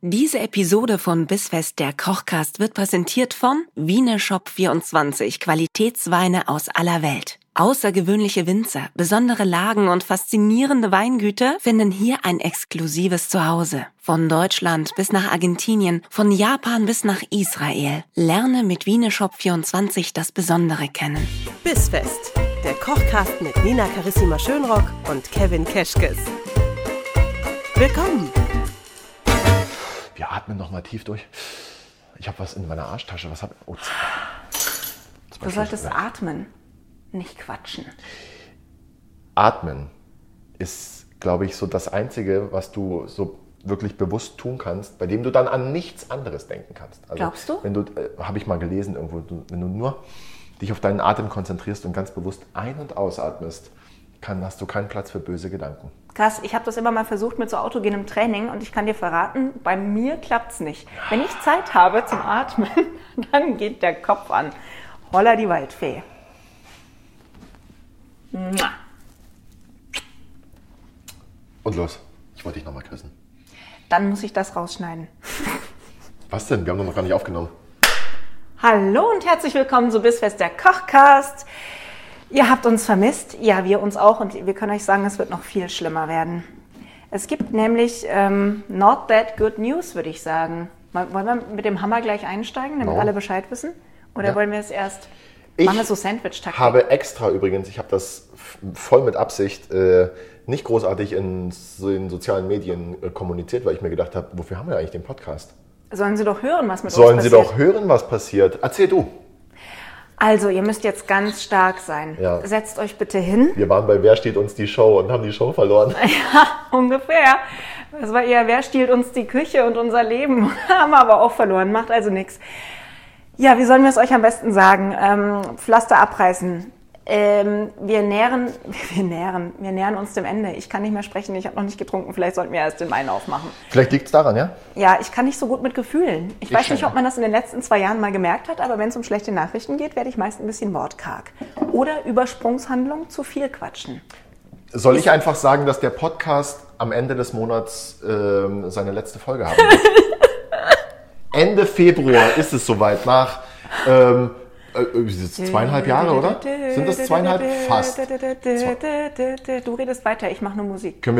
Diese Episode von Bissfest, der Kochcast, wird präsentiert von Wieneshop24, Qualitätsweine aus aller Welt. Außergewöhnliche Winzer, besondere Lagen und faszinierende Weingüter finden hier ein exklusives Zuhause. Von Deutschland bis nach Argentinien, von Japan bis nach Israel. Lerne mit Wieneshop24 das Besondere kennen. Bissfest, der Kochcast mit Nina Carissima Schönrock und Kevin Keschkes. Willkommen! Wir atmen noch mal tief durch. Ich habe was in meiner Arschtasche. Was hab ich? Oh, du solltest atmen, nicht quatschen. Atmen ist, glaube ich, so das Einzige, was du so wirklich bewusst tun kannst, bei dem du dann an nichts anderes denken kannst. Also, glaubst du? Wenn du, habe ich mal gelesen irgendwo, wenn du nur dich auf deinen Atem konzentrierst und ganz bewusst ein- und ausatmest, hast du keinen Platz für böse Gedanken. Krass, ich habe das immer mal versucht mit so autogenem Training und ich kann dir verraten, bei mir klappt's nicht. Wenn ich Zeit habe zum Atmen, dann geht der Kopf an. Holla die Waldfee. Und los, ich wollte dich nochmal küssen. Dann muss ich das rausschneiden. Was denn? Wir haben noch gar nicht aufgenommen. Hallo und herzlich willkommen zu Bissfest, der Kochcast. Ihr habt uns vermisst, ja, wir uns auch, und wir können euch sagen, es wird noch viel schlimmer werden. Es gibt nämlich not that good news, würde ich sagen. Wollen wir mit dem Hammer gleich einsteigen, damit alle Bescheid wissen? Oder wollen wir es erst, machen wir so Sandwich-Taktik? Ich habe extra übrigens, ich habe das voll mit Absicht nicht großartig in den sozialen Medien kommuniziert, weil ich mir gedacht habe, wofür haben wir eigentlich den Podcast? Sollen sie doch hören, was mit uns Sollen passiert. sie doch hören, was passiert? Erzähl du. Also, ihr müsst jetzt ganz stark sein. Ja. Setzt euch bitte hin. Wir waren bei Wer stiehlt uns die Show und haben die Show verloren. Ja, ungefähr. Das war eher, wer stiehlt uns die Küche und unser Leben? Haben wir aber auch verloren, macht also nichts. Ja, wie sollen wir es euch am besten sagen? Pflaster abreißen. Wir nähern uns dem Ende. Ich kann nicht mehr sprechen, ich habe noch nicht getrunken, vielleicht sollten wir erst den Wein aufmachen. Vielleicht liegt es daran, ja? Ja, ich kann nicht so gut mit Gefühlen. Ich weiß nicht, ob man das in den letzten 2 Jahren mal gemerkt hat, aber wenn es um schlechte Nachrichten geht, werde ich meist ein bisschen wortkarg. Oder Übersprungshandlung, zu viel quatschen. Soll ich einfach sagen, dass der Podcast am Ende des Monats seine letzte Folge haben wird? Ende Februar ist es soweit, nach 2,5 Jahre, oder? Sind das 2,5? Fast. Du redest weiter, ich mache nur Musik. Können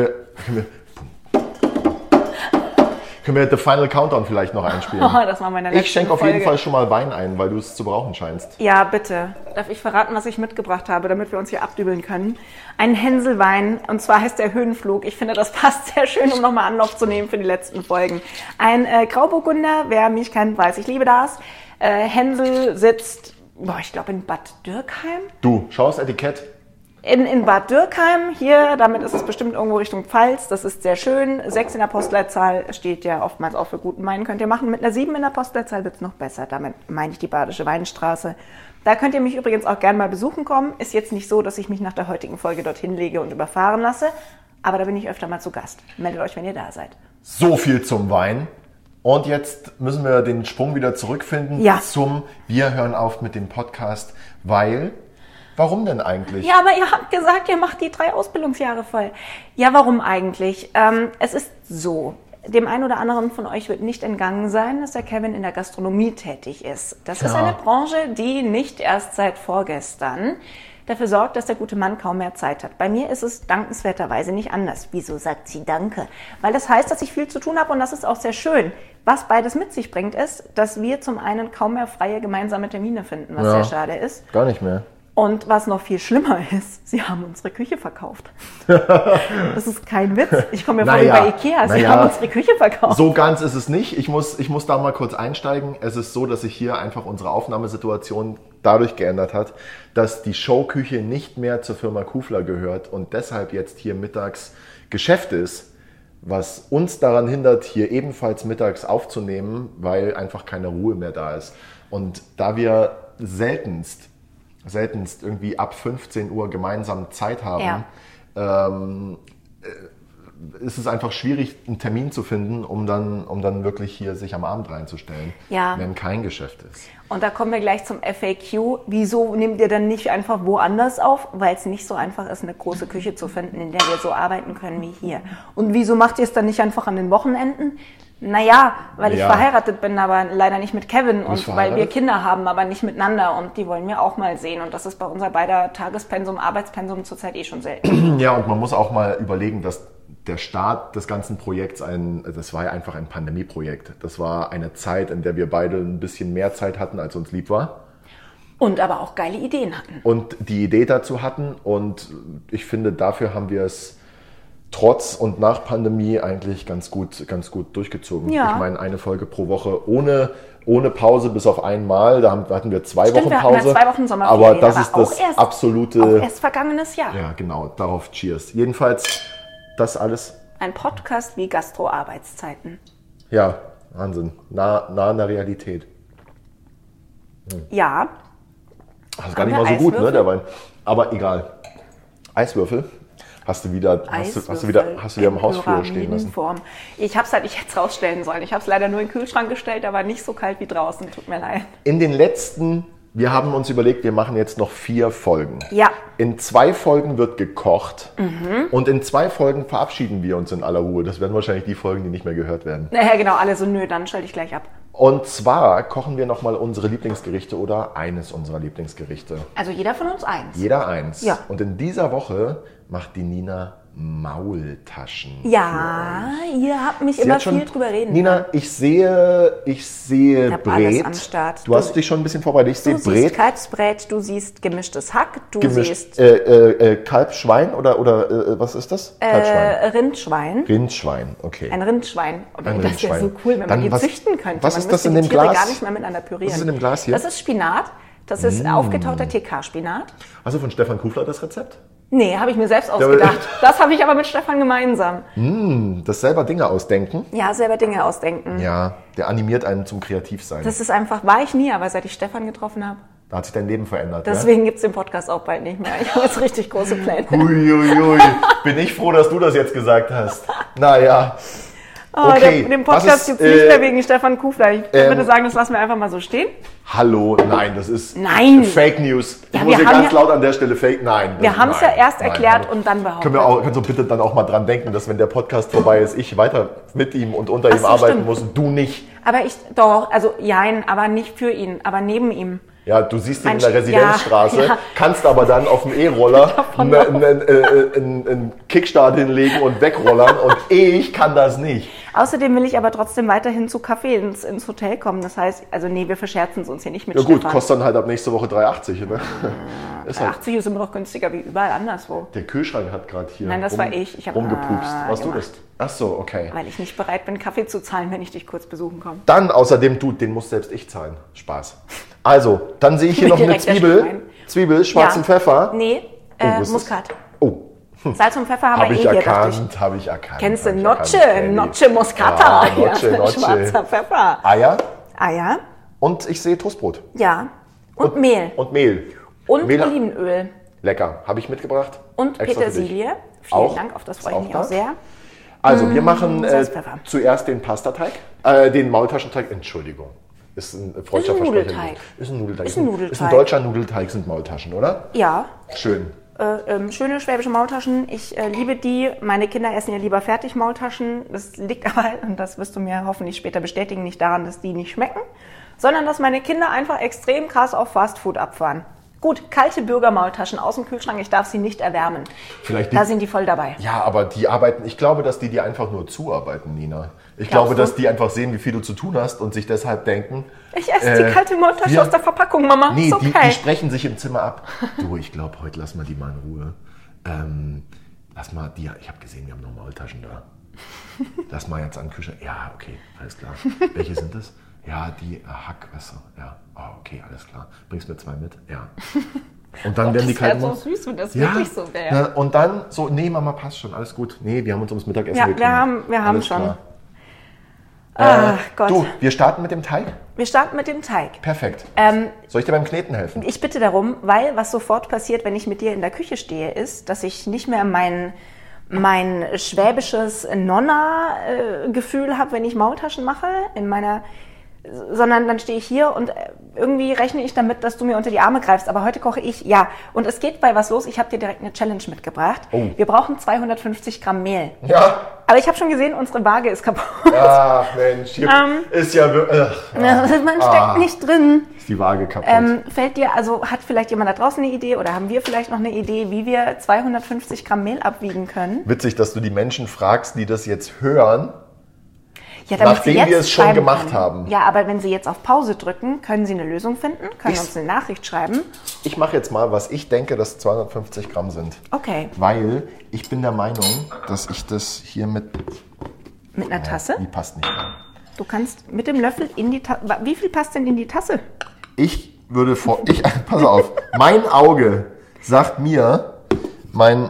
wir The Final Countdown vielleicht noch einspielen? Oh, das war meine letzte Ich schenke auf jeden Fall schon mal Wein ein, weil du es zu brauchen scheinst. Ja, bitte. Darf ich verraten, was ich mitgebracht habe, damit wir uns hier abdübeln können? Ein Hänselwein, und zwar heißt der Höhenflug. Ich finde, das passt sehr schön, um nochmal Anlauf zu nehmen für die letzten Folgen. Ein Grauburgunder, wer mich kennt, weiß, ich liebe das. Hänsel sitzt, ich glaube in Bad Dürkheim. Du, schau das Etikett. In Bad Dürkheim, hier, damit ist es bestimmt irgendwo Richtung Pfalz, das ist sehr schön. 6 in der Postleitzahl steht ja oftmals auch für guten Wein, könnt ihr machen. Mit einer 7 in der Postleitzahl wird es noch besser, damit meine ich die Badische Weinstraße. Da könnt ihr mich übrigens auch gerne mal besuchen kommen. Ist jetzt nicht so, dass ich mich nach der heutigen Folge dorthin lege und überfahren lasse, aber da bin ich öfter mal zu Gast. Meldet euch, wenn ihr da seid. So viel zum Wein. Und jetzt müssen wir den Sprung wieder zurückfinden zum Wir hören auf mit dem Podcast, weil... Warum denn eigentlich? Ja, aber ihr habt gesagt, ihr macht die 3 Ausbildungsjahre voll. Ja, warum eigentlich? Es ist so, dem einen oder anderen von euch wird nicht entgangen sein, dass der Kevin in der Gastronomie tätig ist. Das ist eine Branche, die nicht erst seit vorgestern dafür sorgt, dass der gute Mann kaum mehr Zeit hat. Bei mir ist es dankenswerterweise nicht anders. Wieso sagt sie Danke? Weil das heißt, dass ich viel zu tun habe und das ist auch sehr schön. Was beides mit sich bringt, ist, dass wir zum einen kaum mehr freie gemeinsame Termine finden, was sehr schade ist. Gar nicht mehr. Und was noch viel schlimmer ist, sie haben unsere Küche verkauft. Das ist kein Witz. Ich komme mir vor wie bei Ikea. Sie haben unsere Küche verkauft. So ganz ist es nicht. Ich muss da mal kurz einsteigen. Es ist so, dass sich hier einfach unsere Aufnahmesituation dadurch geändert hat, dass die Showküche nicht mehr zur Firma Kufler gehört und deshalb jetzt hier mittags Geschäft ist, was uns daran hindert, hier ebenfalls mittags aufzunehmen, weil einfach keine Ruhe mehr da ist. Und da wir seltenst irgendwie ab 15 Uhr gemeinsam Zeit haben, ist es einfach schwierig, einen Termin zu finden, um dann wirklich hier sich am Abend reinzustellen, wenn kein Geschäft ist. Und da kommen wir gleich zum FAQ. Wieso nehmt ihr dann nicht einfach woanders auf? Weil es nicht so einfach ist, eine große Küche zu finden, in der wir so arbeiten können wie hier. Und wieso macht ihr es dann nicht einfach an den Wochenenden? Naja, weil ich Ja. verheiratet bin, aber leider nicht mit Kevin und bist weil wir verheiratet? Kinder haben, aber nicht miteinander und die wollen wir auch mal sehen und das ist bei unser beider Tagespensum, Arbeitspensum zurzeit schon selten. Ja, und man muss auch mal überlegen, dass der Start des ganzen Projekts das war ja einfach ein Pandemieprojekt. Das war eine Zeit, in der wir beide ein bisschen mehr Zeit hatten, als uns lieb war. Und aber auch geile Ideen hatten. Und die Idee dazu hatten. Und ich finde, dafür haben wir es trotz und nach Pandemie eigentlich ganz gut durchgezogen. Ja. Ich meine, eine Folge pro Woche ohne Pause bis auf einmal. Da hatten wir 2 Stimmt, Wochen wir hatten Pause. ja 2 Wochen Sommerferien, aber das aber ist auch das erst- absolute... Auch erst vergangenes Jahr. Ja, genau. Darauf Cheers. Jedenfalls, das alles... Ein Podcast wie Gastro-Arbeitszeiten. Ja, Wahnsinn. Nah an der Realität. Ja, Das ist gar Haben nicht wir mal so gut, ne, Eiswürfel? der Wein. Aber egal. Eiswürfel hast du wieder im Hausflur stehen lassen. Form. Ich habe es halt nicht jetzt rausstellen sollen. Ich habe es leider nur in den Kühlschrank gestellt, aber nicht so kalt wie draußen. Tut mir leid. Wir haben uns überlegt, wir machen jetzt noch 4 Folgen. Ja. In 2 Folgen wird gekocht und in 2 Folgen verabschieden wir uns in aller Ruhe. Das werden wahrscheinlich die Folgen, die nicht mehr gehört werden. Naja, genau, alle so, nö, dann schalte ich gleich ab. Und zwar kochen wir nochmal unsere Lieblingsgerichte oder eines unserer Lieblingsgerichte. Also jeder von uns eins. Jeder eins. Ja. Und in dieser Woche macht die Nina Maultaschen. Ja, ihr habt mich Sie immer hat schon- viel drüber reden. Nina, ich sehe hab alles Bret. am Start. Du hast dich schon ein bisschen vorbereitet. Ich sehe Du siehst Bret. Kalbsbrät, du siehst gemischtes Hack, du siehst Kalb, Schwein oder was ist das? Kalbschwein. Rindschwein. Rindschwein, okay. Ein Rindschwein. Und Ein das wäre so Rindschwein. cool, wenn Dann man die was- züchten könnte. was Man ist das müsste in die dem Tiere Glas? gar nicht mehr miteinander pürieren. Was ist in dem Glas hier? Das ist Spinat. Das ist aufgetauchter TK-Spinat. Hast du von Stefan Kufler das Rezept? Nee, habe ich mir selbst ausgedacht. Das habe ich aber mit Stefan gemeinsam. Das selber Dinge ausdenken? Ja, selber Dinge ausdenken. Ja, der animiert einen zum Kreativsein. Das ist einfach, war ich nie, aber seit ich Stefan getroffen habe. Da hat sich dein Leben verändert. Deswegen gibt's den Podcast auch bald nicht mehr. Ich habe jetzt richtig große Pläne. Ja? Uiuiui, bin ich froh, dass du das jetzt gesagt hast. Naja. Oh, Okay, den was Podcast ist, gibt's nicht mehr wegen Stefan Kufler. Ich würde sagen, das lassen wir einfach mal so stehen. Hallo, nein, das ist Nein. Fake News. Ich Ja, muss wir hier haben ganz ja- laut an der Stelle Fake. Nein. Wir haben es ja erst erklärt hallo. und dann behauptet. Können du bitte dann auch mal dran denken, dass wenn der Podcast vorbei ist, ich weiter mit ihm und unter ihm so, arbeiten stimmt. muss und du nicht. Aber also jein, aber nicht für ihn, aber neben ihm. Ja, du siehst ihn in Mensch, der Residenzstraße, ja. kannst aber dann auf dem E-Roller einen Kickstart hinlegen und wegrollern und ich kann das nicht. Außerdem will ich aber trotzdem weiterhin zu Kaffee ins Hotel kommen. Das heißt, also nee, wir verscherzen es uns hier nicht mit Ja gut, Stefan. kostet dann halt ab nächste Woche 3,80. Ne? Ist halt, 80 ist immer noch günstiger wie überall anderswo. der Kühlschrank hat gerade hier Nein, das war ich. Ich hab rumgepupst. Warst du gemacht. das? Ach so, okay. Weil ich nicht bereit bin, Kaffee zu zahlen, wenn ich dich kurz besuchen komme. Dann außerdem, den muss selbst ich zahlen. Spaß. Also, dann sehe ich hier noch eine Direkt der Zwiebel. Schwein. Zwiebel, schwarzen Pfeffer. Nee, was ist Muskat. Oh, Salz und Pfeffer haben habe wir ich hier, dachte erkannt, habe ich erkannt. Kennst du hab ich Noce? erkannt, kenn ich. Noce Moscata. Ja, Noce, Ja, Noce. schwarzer Pfeffer. Eier Eier, und ich sehe Toastbrot. ja. Und Mehl. Und Mehl. Und Mehl- Olivenöl. Lecker, habe ich mitgebracht. Und Extra für dich. Petersilie. Vielen Auch? Dank, auf das Ist freue ich auch mich da? auch sehr. Also, wir machen Salz, Pfeffer. zuerst den Pastateig, den Maultaschenteig, Entschuldigung. Ist ein freudscher Ist ein Versprecher. Nudelteig. Ist ein Nudelteig. Ist ein Nudelteig. Ist ein deutscher Nudelteig, sind Maultaschen, oder? Ja, Schön. schöne schwäbische Maultaschen. Ich liebe die. Meine Kinder essen ja lieber Fertigmaultaschen. Das liegt aber, und das wirst du mir hoffentlich später bestätigen, nicht daran, dass die nicht schmecken, sondern dass meine Kinder einfach extrem krass auf Fastfood abfahren. Gut, kalte Bürgermaultaschen aus dem Kühlschrank, ich darf sie nicht erwärmen. Vielleicht Da sind die voll dabei. Ja, aber die arbeiten, ich glaube, dass die dir einfach nur zuarbeiten, Nina. Ich Glaubst glaube, du? dass die einfach sehen, wie viel du zu tun hast und sich deshalb denken. Ich esse die kalte Maultasche wir- aus der Verpackung, Mama. Nee, ist die okay. sprechen sich im Zimmer ab. Du, ich glaube, heute lassen wir die mal in Ruhe. Lass mal die, ich habe gesehen, wir haben noch Maultaschen da. Lass mal jetzt an den Kühlschrank. Ja, okay, alles klar. Welche sind das? Ja, die Hackwässer. Ja, oh, okay, alles klar. Bringst mir 2 mit? Ja. Und dann werden die das wäre kalten so Maul- süß, wenn das Ja, wirklich so wäre. ja, und dann so, nee, Mama, passt schon, alles gut. Nee, wir haben uns ums Mittagessen Ja, gekümmert. wir haben Alles schon. klar. Ach Gott. Du, wir starten mit dem Teig? Wir starten mit dem Teig. Perfekt. Soll ich dir beim Kneten helfen? Ich bitte darum, weil was sofort passiert, wenn ich mit dir in der Küche stehe, ist, dass ich nicht mehr mein schwäbisches Nonna-Gefühl habe, wenn ich Maultaschen mache. In meiner sondern dann stehe ich hier und irgendwie rechne ich damit, dass du mir unter die Arme greifst. Aber heute koche ich, ja. Und es geht bei was los. Ich habe dir direkt eine Challenge mitgebracht. Oh. Wir brauchen 250 Gramm Mehl. Ja. Aber ich habe schon gesehen, unsere Waage ist kaputt. Ach Mensch, hier ist ja wirklich... Man steckt nicht drin. Ist die Waage kaputt. Fällt dir, also hat vielleicht jemand da draußen eine Idee oder haben wir vielleicht noch eine Idee, wie wir 250 Gramm Mehl abwiegen können? Witzig, dass du die Menschen fragst, die das jetzt hören, ja, nachdem wir es schon gemacht haben. Ja, aber wenn Sie jetzt auf Pause drücken, können Sie eine Lösung finden, können uns eine Nachricht schreiben. Ich mache jetzt mal, was ich denke, dass 250 Gramm sind. Okay. Weil ich bin der Meinung, dass ich das hier mit einer Tasse? Die passt nicht rein. Du kannst mit dem Löffel in die Tasse... Wie viel passt denn in die Tasse? Pass auf, mein Auge sagt mir, mein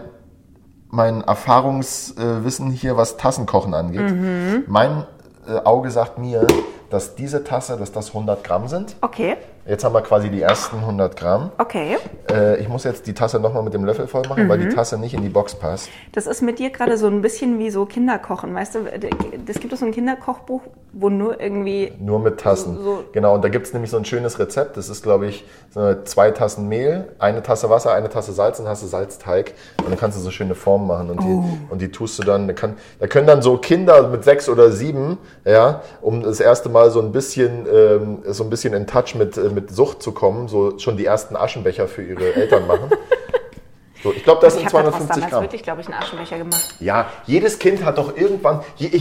Erfahrungswissen hier, was Tassenkochen angeht, mein Auge sagt mir, dass diese Tasse, dass das 100 Gramm sind. Okay. Jetzt haben wir quasi die ersten 100 Gramm. Okay. Ich muss jetzt die Tasse nochmal mit dem Löffel voll machen, weil die Tasse nicht in die Box passt. Das ist mit dir gerade so ein bisschen wie so Kinderkochen, weißt du? Es gibt so ein Kinderkochbuch, wo nur irgendwie... Nur mit Tassen. Genau, und da gibt es nämlich so ein schönes Rezept. Das ist, glaube ich, so 2 Tassen Mehl, 1 Tasse Wasser, 1 Tasse Salz und dann hast du Salzteig. Und dann kannst du so schöne Formen machen und die tust du dann... Da können dann so Kinder mit 6 oder 7, ja, um das erste Mal so ein bisschen in Touch mit Sucht zu kommen, so schon die ersten Aschenbecher für ihre Eltern machen. So, ich glaube, das sind 250 Gramm. Ich habe wirklich, glaube ich, einen Aschenbecher gemacht. Ja, jedes Kind hat doch irgendwann,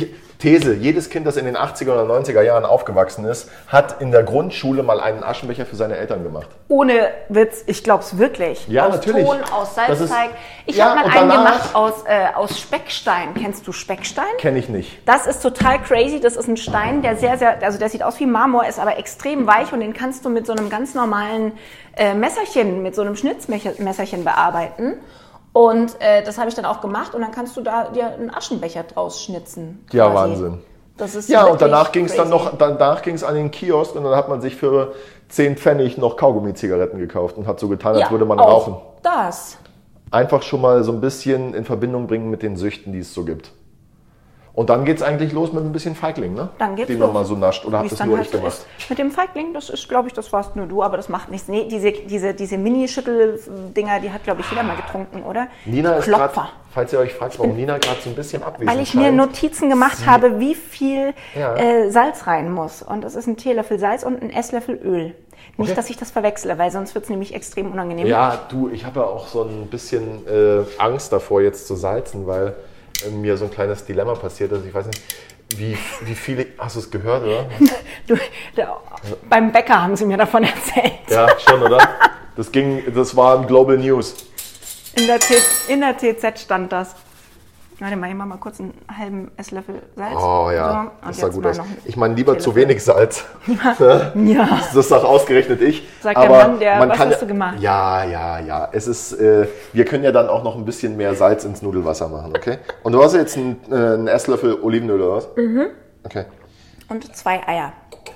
jedes Kind, das in den 80er oder 90er Jahren aufgewachsen ist, hat in der Grundschule mal einen Aschenbecher für seine Eltern gemacht. Ohne Witz, ich glaube es wirklich. Ja, aus natürlich. Ton, aus Salzteig. Ich habe mal einen gemacht aus Speckstein. Kennst du Speckstein? Kenne ich nicht. Das ist total crazy. Das ist ein Stein, der der sieht aus wie Marmor, ist aber extrem weich und den kannst du mit so einem ganz normalen Messerchen, mit so einem Schnitzmesserchen bearbeiten. Und das habe ich dann auch gemacht und dann kannst du da dir einen Aschenbecher draus schnitzen. Ja, quasi. Wahnsinn. Das ist ja, und danach ging es an den Kiosk und dann hat man sich für 10 Pfennig noch Kaugummi-Zigaretten gekauft und hat so getan, als würde man rauchen. Das. Einfach schon mal so ein bisschen in Verbindung bringen mit den Süchten, die es so gibt. Und dann geht's eigentlich los mit ein bisschen Feigling, ne? Dann geht's den los. man mal so nascht. Oder habt ihr das nur ich gemacht? Mit dem Feigling, das ist, glaube ich, das warst nur du, aber das macht nichts. Nee, diese Mini-Schüttel-Dinger, die hat, glaube ich, jeder mal getrunken, oder? Nina ist gerade, falls ihr euch fragt, warum Nina gerade so ein bisschen abwesend ist. Weil ich mir Notizen gemacht habe, wie viel Salz rein muss. Und das ist ein Teelöffel Salz und ein Esslöffel Öl. Nicht, dass ich das verwechsle, weil sonst wird es nämlich extrem unangenehm. Ja, ich habe ja auch so ein bisschen Angst davor, jetzt zu salzen, weil mir so ein kleines Dilemma passiert ist. Ich weiß nicht, wie viele... Hast du es gehört, oder? Beim Bäcker haben sie mir davon erzählt. Ja, schon, oder? Das war in Global News. In der TZ stand das. Warte mal, ich mache mal kurz einen halben Esslöffel Salz. Oh ja, so, das sah gut aus. Ich meine, lieber zu wenig Salz. Ja. Das sagt ausgerechnet ich. Sagt der Mann, was hast du gemacht? Ja. Es ist, wir können ja dann auch noch ein bisschen mehr Salz ins Nudelwasser machen, okay? Und du hast jetzt einen Esslöffel Olivenöl oder was? Mhm. Okay. Und 2 Eier.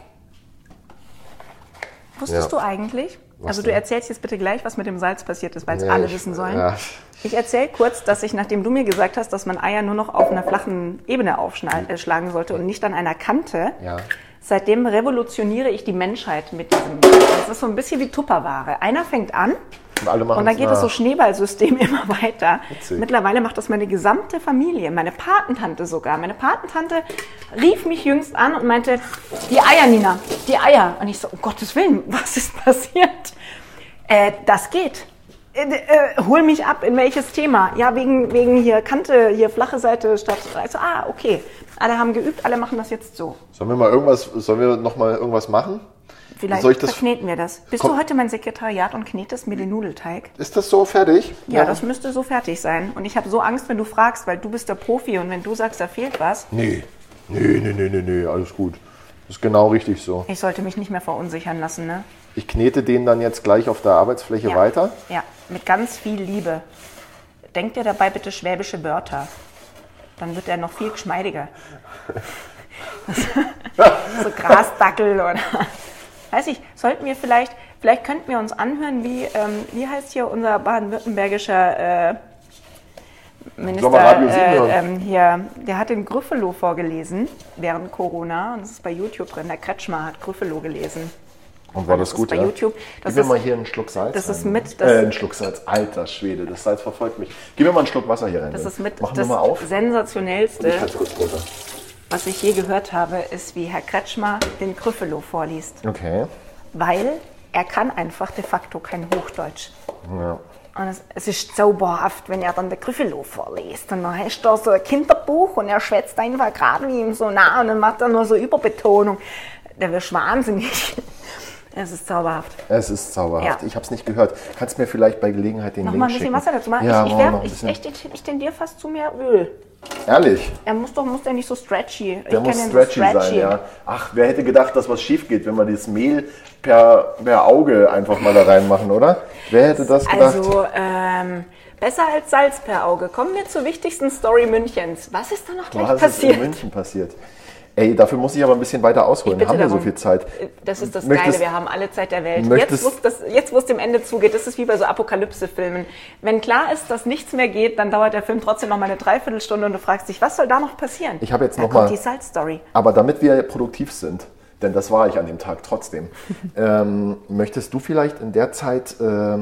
Wusstest du eigentlich... Also du erzählst jetzt bitte gleich, was mit dem Salz passiert ist, weil es alle wissen sollen. Ja. Ich erzähle kurz, dass ich, nachdem du mir gesagt hast, dass man Eier nur noch auf einer flachen Ebene aufschlagen sollte und nicht an einer Kante, seitdem revolutioniere ich die Menschheit mit diesem. Das ist so ein bisschen wie Tupperware. Einer fängt an und dann geht es so Schneeballsystem immer weiter. Witzig. Mittlerweile macht das meine gesamte Familie, meine Patentante sogar. Meine Patentante rief mich jüngst an und meinte, die Eier, Nina, die Eier. Und ich so, um Gottes Willen, was ist passiert? Das geht. Hol mich ab, in welches Thema? Ja, wegen hier Kante, hier flache Seite statt... Also, okay. Alle haben geübt, alle machen das jetzt so. Sollen wir noch mal irgendwas machen? Vielleicht verkneten wir das. Bist du heute mein Sekretariat und knetest mir den Nudelteig? Ist das so fertig? Ja, das müsste so fertig sein. Und ich habe so Angst, wenn du fragst, weil du bist der Profi und wenn du sagst, da fehlt was. Nee, alles gut. Das ist genau richtig so. Ich sollte mich nicht mehr verunsichern lassen, ne? Ich knete den dann jetzt gleich auf der Arbeitsfläche weiter? Ja, mit ganz viel Liebe. Denk dir dabei bitte schwäbische Wörter. Dann wird er noch viel geschmeidiger. So Grasdackel oder... Weiß ich, sollten wir vielleicht könnten wir uns anhören, wie heißt hier unser baden-württembergischer Minister Radio 7 hier, der hat den Gryffalo vorgelesen während Corona und das ist bei YouTube drin. Der Kretschmer hat Gryffalo gelesen. Und war das gut, bei ja? YouTube. Gib mir mal hier einen Schluck Salz das rein. ist mit, Ein Schluck Salz, alter Schwede, das Salz verfolgt mich. Gib mir mal einen Schluck Wasser hier rein. Das ist mit Mach das nur mal auf. Sensationellste, Ich halte kurz runter. was ich je gehört habe, ist, wie Herr Kretschmer den Gryffalo vorliest. Okay. Weil er kann einfach de facto kein Hochdeutsch. Ja. Und es ist zauberhaft, wenn er dann der Gryffalo vorliest. Und dann hast du da so ein Kinderbuch und er schwätzt einfach gerade wie ihm so nah und dann macht er nur so Überbetonung. Der wird wahnsinnig. Es ist zauberhaft. Es ist zauberhaft. Ja. Ich habe es nicht gehört. Kannst du mir vielleicht bei Gelegenheit den Noch Link mal ein bisschen schicken? Wasser dazu machen. Ja, Ich tendiere fast zu mehr Öl. Ehrlich? Er muss der nicht so stretchy. Der muss stretchy sein, ja. Ach, wer hätte gedacht, dass was schief geht, wenn wir das Mehl per Auge einfach mal da reinmachen, oder? Wer hätte das gedacht? Also, besser als Salz per Auge. Kommen wir zur wichtigsten Story Münchens. Was ist da noch gleich Was passiert? ist in München passiert? Ey, dafür muss ich aber ein bisschen weiter ausholen. Haben wir so viel Zeit? Das ist das Möchtest- Geile, wir haben alle Zeit der Welt. Möchtest- Jetzt, wo es dem Ende zugeht, das ist wie bei so Apokalypse-Filmen. Wenn klar ist, dass nichts mehr geht, dann dauert der Film trotzdem noch mal eine Dreiviertelstunde und du fragst dich, was soll da noch passieren? Ich habe jetzt da noch kommt mal- die Salzstory. Aber damit wir produktiv sind, denn das war ich an dem Tag trotzdem, möchtest du vielleicht in der Zeit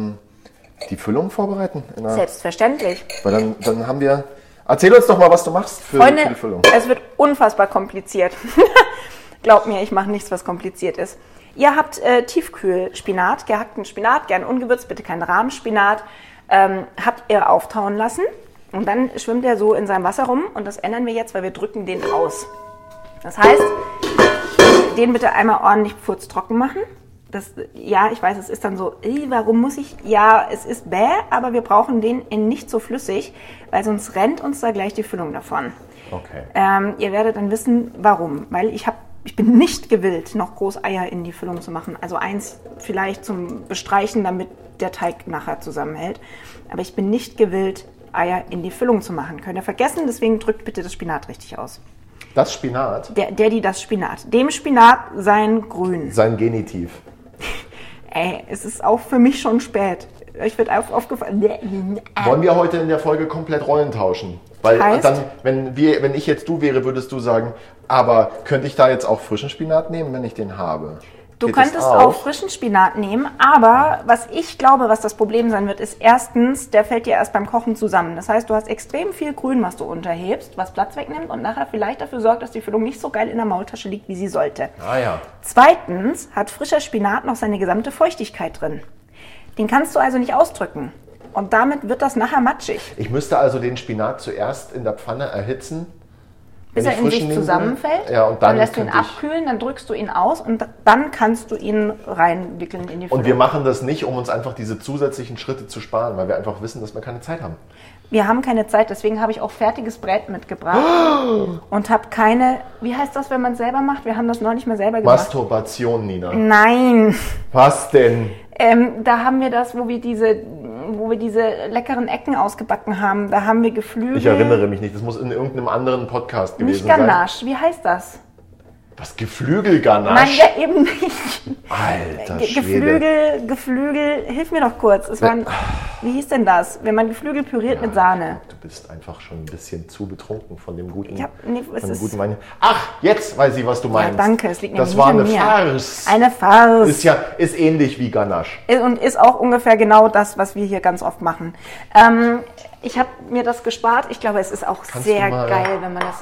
die Füllung vorbereiten? Selbstverständlich. Weil dann haben wir... Erzähl uns doch mal, was du machst für Freunde, die Füllung. es wird unfassbar kompliziert. Glaubt mir, ich mache nichts, was kompliziert ist. Ihr habt Tiefkühlspinat, gehackten Spinat, gern ungewürzt, bitte kein Rahmspinat. Habt ihr auftauen lassen und dann schwimmt er so in seinem Wasser rum und das ändern wir jetzt, weil wir drücken den aus. Das heißt, den bitte einmal ordentlich furztrocken machen. Ja, ich weiß, es ist dann so, warum muss ich? Ja, es ist bäh, aber wir brauchen den in nicht so flüssig, weil sonst rennt uns da gleich die Füllung davon. Okay. Ihr werdet dann wissen, warum. Weil ich bin nicht gewillt, noch groß Eier in die Füllung zu machen. Also eins vielleicht zum Bestreichen, damit der Teig nachher zusammenhält. Aber ich bin nicht gewillt, Eier in die Füllung zu machen. Könnt ihr vergessen, deswegen drückt bitte das Spinat richtig aus. Das Spinat? Das Spinat. Dem Spinat sein Grün. Sein Genitiv. Es ist auch für mich schon spät. Euch wird aufgefallen. Wollen wir heute in der Folge komplett Rollen tauschen? Weil Heißt? dann, wenn ich jetzt du wäre, würdest du sagen, aber könnte ich da jetzt auch frischen Spinat nehmen, wenn ich den habe? Du Geht das könntest auch frischen Spinat nehmen, aber was ich glaube, was das Problem sein wird, ist erstens, der fällt dir erst beim Kochen zusammen. Das heißt, du hast extrem viel Grün, was du unterhebst, was Platz wegnimmt und nachher vielleicht dafür sorgt, dass die Füllung nicht so geil in der Maultasche liegt, wie sie sollte. Ah ja. Zweitens hat frischer Spinat noch seine gesamte Feuchtigkeit drin. Den kannst du also nicht ausdrücken. Und damit wird das nachher matschig. Ich müsste also den Spinat zuerst in der Pfanne erhitzen, Bis wenn er ich in frischen sich nehmen zusammenfällt, würde. Ja, und dann lässt du ihn könnte ich- abkühlen, dann drückst du ihn aus und dann kannst du ihn reinwickeln in die Füllung. Und wir machen das nicht, um uns einfach diese zusätzlichen Schritte zu sparen, weil wir einfach wissen, dass wir keine Zeit haben. Wir haben keine Zeit, deswegen habe ich auch fertiges Brät mitgebracht und habe keine, wie heißt das, wenn man es selber macht? Wir haben das noch nicht mehr selber gemacht. Masturbation, Nina. Nein, Was denn? da haben wir das, wo wir diese leckeren Ecken ausgebacken haben. Da haben wir Geflügel. Ich erinnere mich nicht, das muss in irgendeinem anderen Podcast gewesen Nicht sein. Ganache, wie heißt das? Was, Geflügelganache? Nein, ja eben nicht. Alter Schwede. Geflügel, hilf mir doch kurz. Es waren, wie hieß denn das? Wenn man Geflügel püriert mit Sahne. Du bist einfach schon ein bisschen zu betrunken von dem guten, es von dem ist- guten Wein. Ach, jetzt weiß ich, was du Ja, meinst. danke, es liegt Das nämlich war eine nicht an mir. Farce. Eine Farce. Ist ähnlich wie Ganache. Und ist auch ungefähr genau das, was wir hier ganz oft machen. Ich habe mir das gespart. Ich glaube, es ist auch Kannst sehr du mal- geil, wenn man das...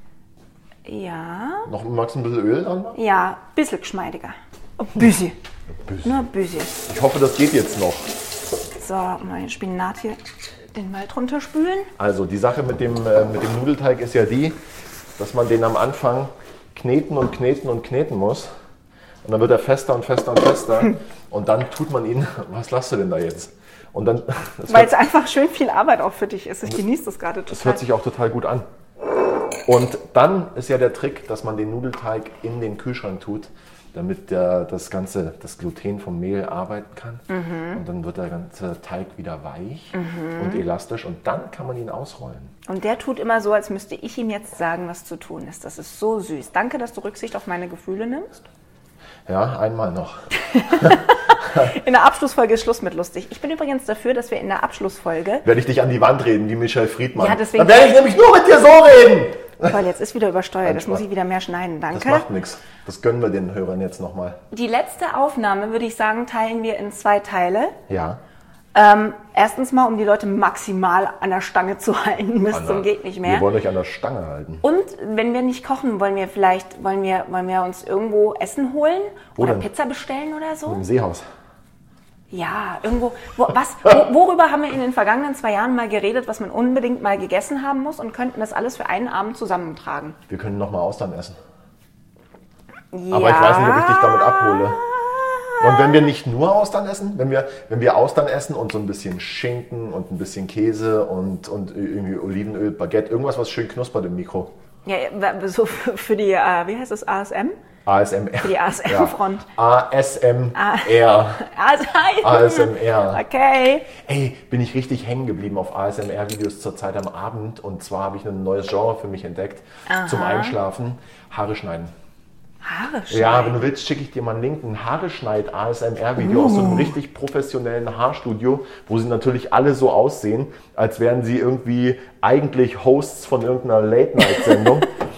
Ja, Magst du ein bisschen Öl dran? ja, ein bisschen geschmeidiger. Ein bisschen. Bisschen. Nur ein bisschen. Ich hoffe, das geht jetzt noch. So, mal den Spinat hier den mal drunter spülen. Also die Sache mit dem Nudelteig ist ja die, dass man den am Anfang kneten und kneten und kneten muss. Und dann wird er fester und fester und fester. Und dann tut man ihn, was lasst du denn da jetzt? Und dann, Weil es einfach schön viel Arbeit auch für dich ist. Ich genieße das gerade total. das hört sich auch total gut an. Und dann ist ja der Trick, dass man den Nudelteig in den Kühlschrank tut, damit das Gluten vom Mehl arbeiten kann. Und dann wird der ganze Teig wieder weich und elastisch und dann kann man ihn ausrollen. Und der tut immer so, als müsste ich ihm jetzt sagen, was zu tun ist. Das ist so süß. Danke, dass du Rücksicht auf meine Gefühle nimmst. Ja, einmal noch. In der Abschlussfolge ist Schluss mit lustig. Ich bin übrigens dafür, dass wir in der Abschlussfolge... Werde ich dich an die Wand reden, wie Michel Friedmann. Ja, deswegen... Dann werde ich nämlich nur mit dir so reden. Toll, jetzt ist wieder übersteuert. Das muss ich wieder mehr schneiden. Danke. Das macht nichts. Das gönnen wir den Hörern jetzt nochmal. Die letzte Aufnahme, würde ich sagen, teilen wir in 2 Teile. Ja. Erstens mal, um die Leute maximal an der Stange zu halten, bis zum geht nicht mehr. Wir wollen euch an der Stange halten. Und wenn wir nicht kochen, wollen wir uns irgendwo Essen holen oder Pizza bestellen oder so? Im Seehaus. Ja, irgendwo. Worüber haben wir in den vergangenen 2 Jahren mal geredet, was man unbedingt mal gegessen haben muss und könnten das alles für einen Abend zusammentragen? Wir können nochmal Austern essen. Ja. Aber ich weiß nicht, ob ich dich damit abhole. Und wenn wir nicht nur Austern essen, wenn wir Austern essen und so ein bisschen Schinken und ein bisschen Käse und irgendwie Olivenöl, Baguette, irgendwas, was schön knuspert im Mikro. Ja, so für die, wie heißt das, ASM? ASMR. Für die ASM-Front. Ja. ASMR. ASMR. Okay. Ey, bin ich richtig hängen geblieben auf ASMR-Videos zur Zeit am Abend. Und zwar habe ich ein neues Genre für mich entdeckt. Zum Einschlafen. Haare schneiden. Haare schneiden? Ja, wenn du willst, schicke ich dir mal einen Link. Ein Haare schneid ASMR-Video aus so einem richtig professionellen Haarstudio, wo sie natürlich alle so aussehen, als wären sie irgendwie eigentlich Hosts von irgendeiner Late-Night-Sendung.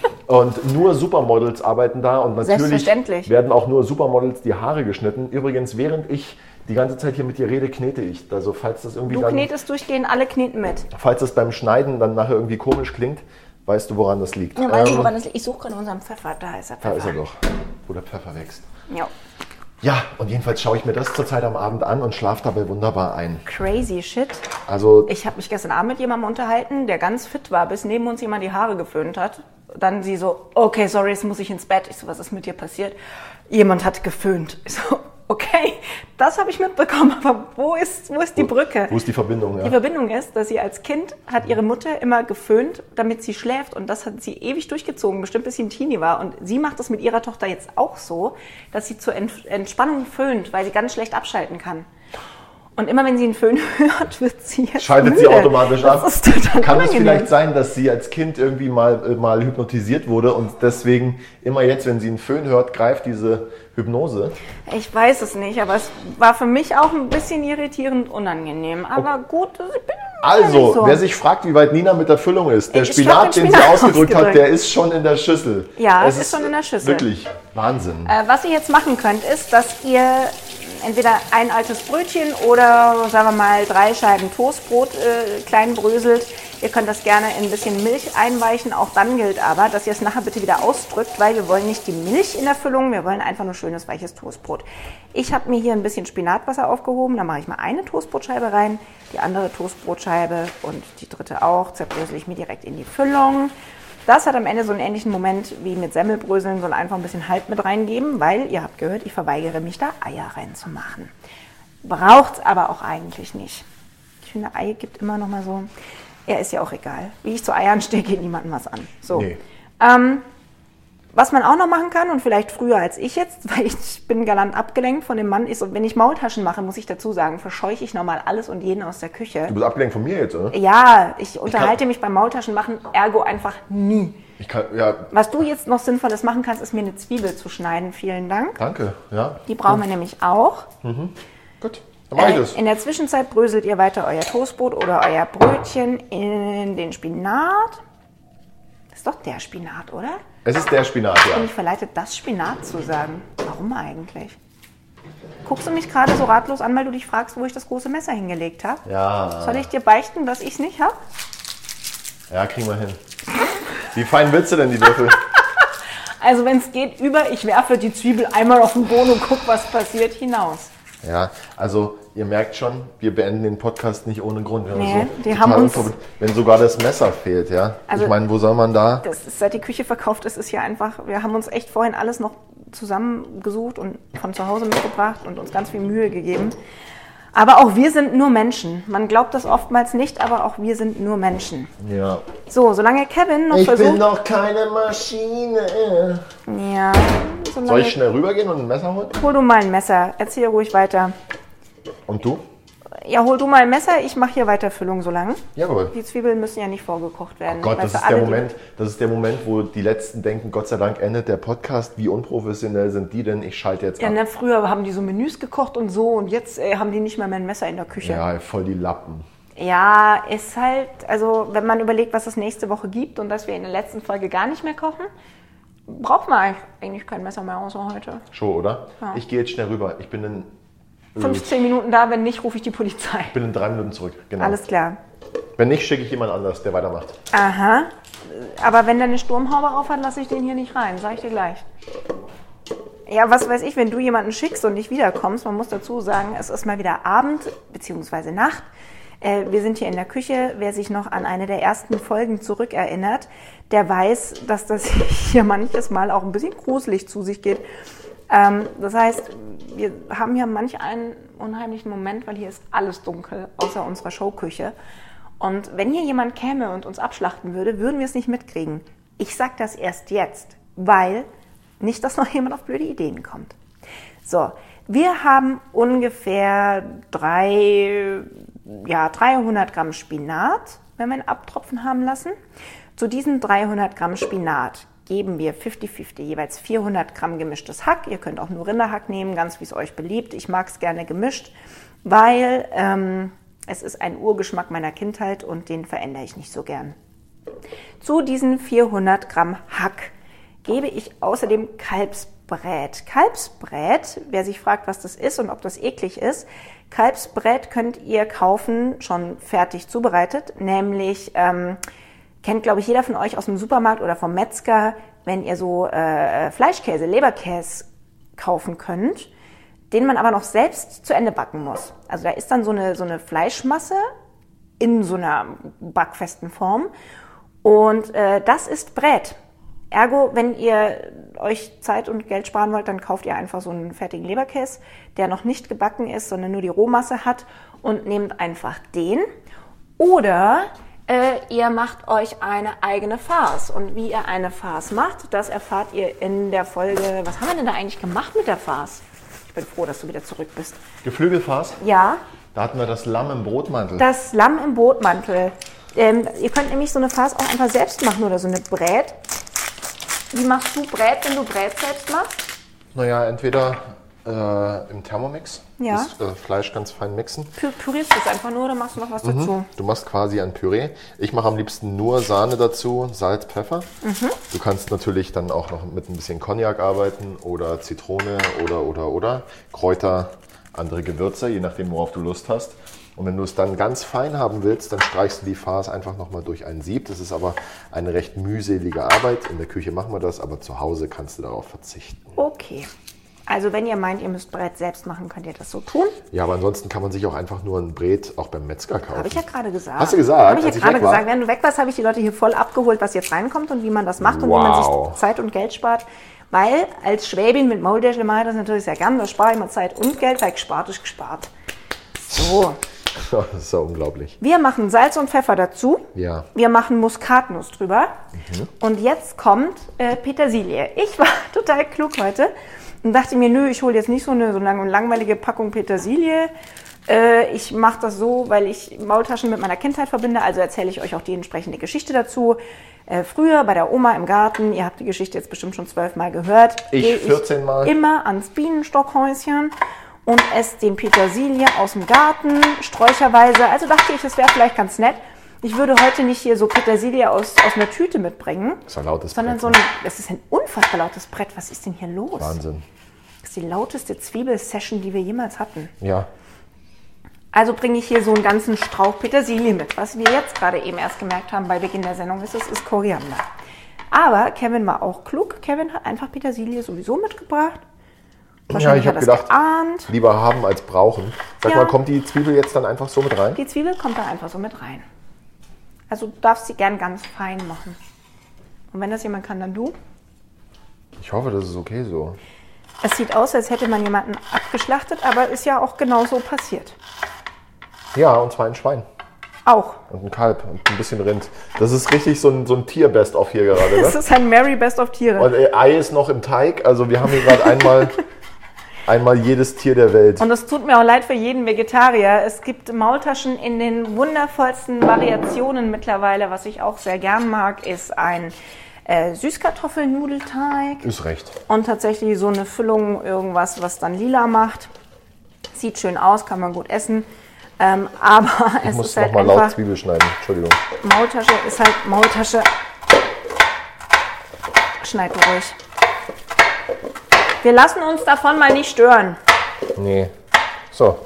Und nur Supermodels arbeiten da und natürlich werden auch nur Supermodels die Haare geschnitten. Übrigens, während ich die ganze Zeit hier mit dir rede, knete ich. Also falls das irgendwie Du knetest durchgehend, alle kneten mit. Falls das beim Schneiden dann nachher irgendwie komisch klingt, weißt du, woran das liegt. Ja, weißt du, woran das liegt? Ich suche gerade unseren Pfeffer. Da ist der Pfeffer. Da ist er doch, wo der Pfeffer wächst. Ja. Ja, und jedenfalls schaue ich mir das zurzeit am Abend an und schlafe dabei wunderbar ein. Crazy shit. Also ich habe mich gestern Abend mit jemandem unterhalten, der ganz fit war, bis neben uns jemand die Haare geföhnt hat. Dann sie so, okay, sorry, jetzt muss ich ins Bett. Ich so, was ist mit dir passiert? Jemand hat geföhnt. Ich so, okay, das habe ich mitbekommen, aber wo ist die Brücke? Wo ist die Verbindung? Ja. Die Verbindung ist, dass sie als Kind hat ihre Mutter immer geföhnt, damit sie schläft, und das hat sie ewig durchgezogen, bestimmt bis sie ein Teenie war, und sie macht das mit ihrer Tochter jetzt auch so, dass sie zur Entspannung föhnt, weil sie ganz schlecht abschalten kann. Und immer wenn sie einen Föhn hört, wird sie jetzt schaltet müde. Sie automatisch ab. Das ist total Kann es unangenehm. vielleicht sein, dass sie als Kind irgendwie mal hypnotisiert wurde und deswegen immer jetzt, wenn sie einen Föhn hört, greift diese Hypnose? Ich weiß es nicht, aber es war für mich auch ein bisschen irritierend unangenehm. Aber gut, ich bin Also, nicht so. wer sich fragt, wie weit Nina mit der Füllung ist, der Ich hab Spinat, den den sie Spinat ausgedrückt hat, ausgedrückt. der ist schon in der Schüssel. Ja, es ist schon in der Schüssel. Wirklich Wahnsinn. Was ihr jetzt machen könnt, ist, dass ihr entweder ein altes Brötchen oder, sagen wir mal, 3 Scheiben Toastbrot klein bröselt. Ihr könnt das gerne in ein bisschen Milch einweichen. Auch dann gilt aber, dass ihr es nachher bitte wieder ausdrückt, weil wir wollen nicht die Milch in der Füllung, wir wollen einfach nur schönes, weiches Toastbrot. Ich habe mir hier ein bisschen Spinatwasser aufgehoben. Da mache ich mal eine Toastbrotscheibe rein, die andere Toastbrotscheibe und die dritte auch. Zerbrösel ich mir direkt in die Füllung. Das hat am Ende so einen ähnlichen Moment wie mit Semmelbröseln, soll einfach ein bisschen Halt mit reingeben, weil, ihr habt gehört, ich verweigere mich da Eier reinzumachen. Braucht's aber auch eigentlich nicht. Ich finde, Ei gibt immer noch mal so, ja, ist ja auch egal. Wie ich zu Eiern stehe, geht niemandem was an. So. Nee. Was man auch noch machen kann, und vielleicht früher als ich jetzt, weil ich bin galant abgelenkt von dem Mann, ist, und wenn ich Maultaschen mache, muss ich dazu sagen, verscheuche ich normal alles und jeden aus der Küche. Du bist abgelenkt von mir jetzt, oder? Ja, ich unterhalte mich beim Maultaschen machen, ergo einfach nie. Was du jetzt noch Sinnvolles machen kannst, ist mir eine Zwiebel zu schneiden. Vielen Dank. Danke, ja. Die brauchen wir nämlich auch. Gut, dann mache ich das. In der Zwischenzeit bröselt ihr weiter euer Toastbrot oder euer Brötchen in den Spinat. Das ist doch der Spinat, oder? Es ist der Spinat, ja. Bin ich verleitet, das Spinat zu sagen. Warum eigentlich? Guckst du mich gerade so ratlos an, weil du dich fragst, wo ich das große Messer hingelegt habe? Ja. Soll ich dir beichten, dass ich es nicht habe? Ja, kriegen wir hin. Wie fein willst du denn die Würfel? Also wenn es geht, ich werfe die Zwiebel einmal auf den Boden und guck, was passiert, hinaus. Ja, also ihr merkt schon, wir beenden den Podcast nicht ohne Grund. Nee, die haben uns... Wenn sogar das Messer fehlt, ja. Also, ich meine, wo soll man da... Das ist, seit die Küche verkauft ist, ist hier einfach... Wir haben uns echt vorhin alles noch zusammengesucht und von zu Hause mitgebracht und uns ganz viel Mühe gegeben. Aber auch wir sind nur Menschen. Man glaubt das oftmals nicht, aber auch wir sind nur Menschen. Ja. So, solange Kevin noch versucht... Ich bin doch keine Maschine. Ja. Soll ich schnell rübergehen und ein Messer holen? Hol du mal ein Messer. Erzähl ruhig weiter. Und du? Ja, hol du mal ein Messer, ich mache hier Weiterfüllung so lange. Jawohl. Die Zwiebeln müssen ja nicht vorgekocht werden. Gott, Weißt das du, ist der Moment, wo die Letzten denken, Gott sei Dank endet der Podcast. Wie unprofessionell sind die denn? Ich schalte jetzt ab. Ja, früher haben die so Menüs gekocht und so und jetzt haben die nicht mehr ein Messer in der Küche. Ja, voll die Lappen. Ja, ist halt, also wenn man überlegt, was es nächste Woche gibt und dass wir in der letzten Folge gar nicht mehr kochen, braucht man eigentlich kein Messer mehr außer heute. Schon, oder? Ja. Ich gehe jetzt schnell rüber. Ich bin in 15 Minuten da, wenn nicht, rufe ich die Polizei. Ich bin in 3 Minuten zurück. Genau. Alles klar. Wenn nicht, schicke ich jemand anders, der weitermacht. Aha. Aber wenn der eine Sturmhaube auf hat, lasse ich den hier nicht rein, sag ich dir gleich. Ja, was weiß ich, wenn du jemanden schickst und nicht wiederkommst, man muss dazu sagen, es ist mal wieder Abend bzw. Nacht. Wir sind hier in der Küche. Wer sich noch an eine der ersten Folgen zurückerinnert, der weiß, dass das hier manches Mal auch ein bisschen gruselig zu sich geht. Das heißt, wir haben hier manch einen unheimlichen Moment, weil hier ist alles dunkel, außer unserer Showküche. Und wenn hier jemand käme und uns abschlachten würde, würden wir es nicht mitkriegen. Ich sage das erst jetzt, weil nicht, dass noch jemand auf blöde Ideen kommt. So, wir haben ungefähr 300 Gramm Spinat, wenn wir ihn abtropfen haben lassen. Zu diesen 300 Gramm Spinat geben wir 50-50, jeweils 400 Gramm gemischtes Hack. Ihr könnt auch nur Rinderhack nehmen, ganz wie es euch beliebt. Ich mag es gerne gemischt, weil es ist ein Urgeschmack meiner Kindheit und den verändere ich nicht so gern. Zu diesen 400 Gramm Hack gebe ich außerdem Kalbsbrät. Kalbsbrät, wer sich fragt, was das ist und ob das eklig ist, Kalbsbrät könnt ihr kaufen, schon fertig zubereitet, nämlich kennt, glaube ich, jeder von euch aus dem Supermarkt oder vom Metzger, wenn ihr so Fleischkäse, Leberkäse kaufen könnt, den man aber noch selbst zu Ende backen muss. Also da ist dann so eine Fleischmasse in so einer backfesten Form und das ist Brät. Ergo, wenn ihr euch Zeit und Geld sparen wollt, dann kauft ihr einfach so einen fertigen Leberkäse, der noch nicht gebacken ist, sondern nur die Rohmasse hat und nehmt einfach den. Oder ihr macht euch eine eigene Farce. Und wie ihr eine Farce macht, das erfahrt ihr in der Folge. Was haben wir denn da eigentlich gemacht mit der Farce? Ich bin froh, dass du wieder zurück bist. Geflügelfarce? Ja. Da hatten wir das Lamm im Brotmantel. Das Lamm im Brotmantel. Ihr könnt nämlich so eine Farce auch einfach selbst machen oder so eine Brät. Wie machst du Brät, wenn du Brät selbst machst? Naja, entweder im Thermomix, Ja. das Fleisch ganz fein mixen. Pürierst du es einfach nur oder machst du noch was dazu? Du machst quasi ein Püree. Ich mache am liebsten nur Sahne dazu, Salz, Pfeffer. Du kannst natürlich dann auch noch mit ein bisschen Cognac arbeiten oder Zitrone oder Kräuter, andere Gewürze, je nachdem, worauf du Lust hast. Und wenn du es dann ganz fein haben willst, dann streichst du die Farce einfach nochmal durch ein Sieb. Das ist aber eine recht mühselige Arbeit. In der Küche machen wir das, aber zu Hause kannst du darauf verzichten. Okay. Also wenn ihr meint, ihr müsst Brät selbst machen, könnt ihr das so tun. Ja, aber ansonsten kann man sich auch einfach nur ein Brät auch beim Metzger kaufen. Habe ich ja gerade gesagt. Hast du gesagt? Habe ich ja als ich gerade weg war? gesagt. Wenn du weg warst, habe ich die Leute hier voll abgeholt, was jetzt reinkommt und wie man das macht und wie man sich Zeit und Geld spart. Weil als Schwäbin mit Maultäschle mache ich das natürlich sehr gern. Da spare ich mir Zeit und Geld, weil gespart ist gespart. So. Das ist ja unglaublich. Wir machen Salz und Pfeffer dazu. Ja. Wir machen Muskatnuss drüber. Und jetzt kommt Petersilie. Ich war total klug heute und dachte mir, nö, ich hole jetzt nicht so eine langweilige Packung Petersilie. Ich mache das so, weil ich Maultaschen mit meiner Kindheit verbinde. Also erzähle ich euch auch die entsprechende Geschichte dazu. Früher bei der Oma im Garten, ihr habt die Geschichte jetzt bestimmt schon 12 Mal gehört. Ich 14 Mal. Immer ans Bienenstockhäuschen und esse den Petersilie aus dem Garten, sträucherweise. Also dachte ich, das wäre vielleicht ganz nett. Ich würde heute nicht hier so Petersilie aus einer Tüte mitbringen. Das ist ein lautes sondern Brett. das ist ein unfassbar lautes Brett. Was ist denn hier los? Wahnsinn. Das ist die lauteste Zwiebelsession, die wir jemals hatten. Ja. Also bringe ich hier so einen ganzen Strauch Petersilie mit. Was wir jetzt gerade eben erst gemerkt haben bei Beginn der Sendung ist Koriander. Aber Kevin war auch klug. Kevin hat einfach Petersilie sowieso mitgebracht. Ja, ich habe gedacht, geahnt. lieber haben als brauchen. Sag Ja. mal, kommt die Zwiebel jetzt dann einfach so mit rein? Die Zwiebel kommt da einfach so mit rein. Also du darfst sie gern ganz fein machen. Und wenn das jemand kann, dann du. Ich hoffe, das ist okay so. Es sieht aus, als hätte man jemanden abgeschlachtet, aber ist ja auch genau so passiert. Ja, und zwar ein Schwein Auch. und ein Kalb und ein bisschen Rind. Das ist richtig so ein Tier-Best-of hier gerade, Das ne? ist ein Mary Best of Tiere. Und Ei ist noch im Teig. Also wir haben hier gerade einmal Einmal jedes Tier der Welt. Und es tut mir auch leid für jeden Vegetarier. Es gibt Maultaschen in den wundervollsten Variationen mittlerweile. Was ich auch sehr gern mag, ist ein Süßkartoffelnudelteig. Ist recht. Und tatsächlich so eine Füllung, irgendwas, was dann lila macht. Sieht schön aus, kann man gut essen. Aber Ich es muss ist halt nochmal laut einfach, Zwiebel schneiden. Entschuldigung. Maultasche ist halt Maultasche. Schneid du ruhig. Wir lassen uns davon mal nicht stören. Nee. So.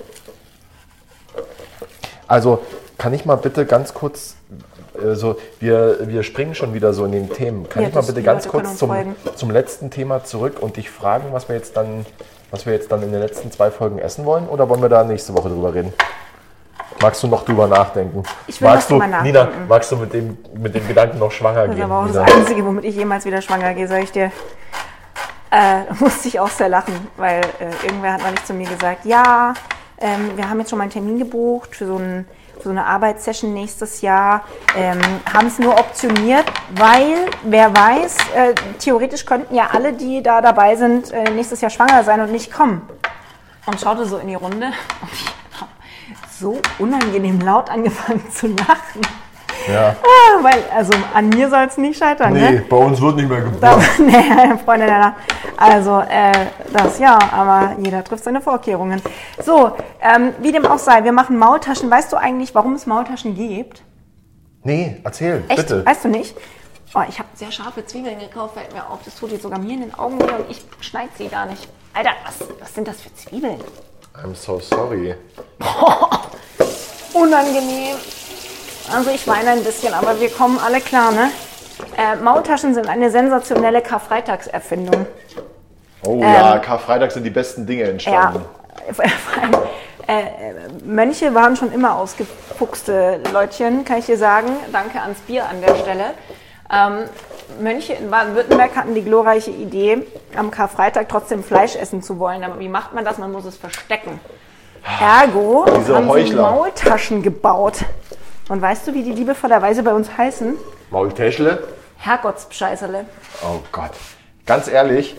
Also, kann ich mal bitte ganz kurz, wir springen schon wieder so in den Themen. Kann Ja, ich mal das- bitte die ganz Leute können kurz uns folgen. zum letzten Thema zurück und dich fragen, was wir jetzt dann in den letzten 2 Folgen essen wollen? Oder wollen wir da nächste Woche drüber reden? Magst du noch drüber nachdenken? Ich will magst noch du, drüber Nina, nachdenken. magst du mit dem Gedanken noch schwanger Das ist gehen? aber auch Nina? das Einzige, womit ich jemals wieder schwanger gehe, sage ich dir. Musste ich auch sehr lachen, weil irgendwer hat neulich zu mir gesagt, ja, wir haben jetzt schon mal einen Termin gebucht für so eine Arbeitssession nächstes Jahr, haben es nur optioniert, weil, wer weiß, theoretisch könnten ja alle, die da dabei sind, nächstes Jahr schwanger sein und nicht kommen. Und schaute so in die Runde und ich habe so unangenehm laut angefangen zu lachen. Ja. Weil, also an mir soll es nicht scheitern, Nee, ne? bei uns wird nicht mehr geboren. Nee, Freunde der Nacht. Also, das ja, aber jeder trifft seine Vorkehrungen. So, wie dem auch sei, wir machen Maultaschen. Weißt du eigentlich, warum es Maultaschen gibt? Nee, erzähl, Echt? bitte. Weißt du nicht? Oh, ich habe sehr scharfe Zwiebeln gekauft, fällt mir auf. Das tut jetzt sogar mir in den Augen weh und ich schneide sie gar nicht. Alter, was sind das für Zwiebeln? I'm so sorry. Unangenehm. Also ich weine ein bisschen, aber wir kommen alle klar, ne? Maultaschen sind eine sensationelle Karfreitagserfindung. Oh ja, Karfreitag sind die besten Dinge Ja, entstanden. vor allem, Mönche waren schon immer ausgefuchste Leutchen, kann ich dir sagen. Danke ans Bier an der Stelle. Mönche in Baden-Württemberg hatten die glorreiche Idee, am Karfreitag trotzdem Fleisch essen zu wollen. Aber wie macht man das? Man muss es verstecken. Ergo Diese haben sie Heuchler. Maultaschen gebaut. Und weißt du, wie die liebevollerweise bei uns heißen? Maultäschle? Herrgottspscheißerle. Oh Gott. Ganz ehrlich,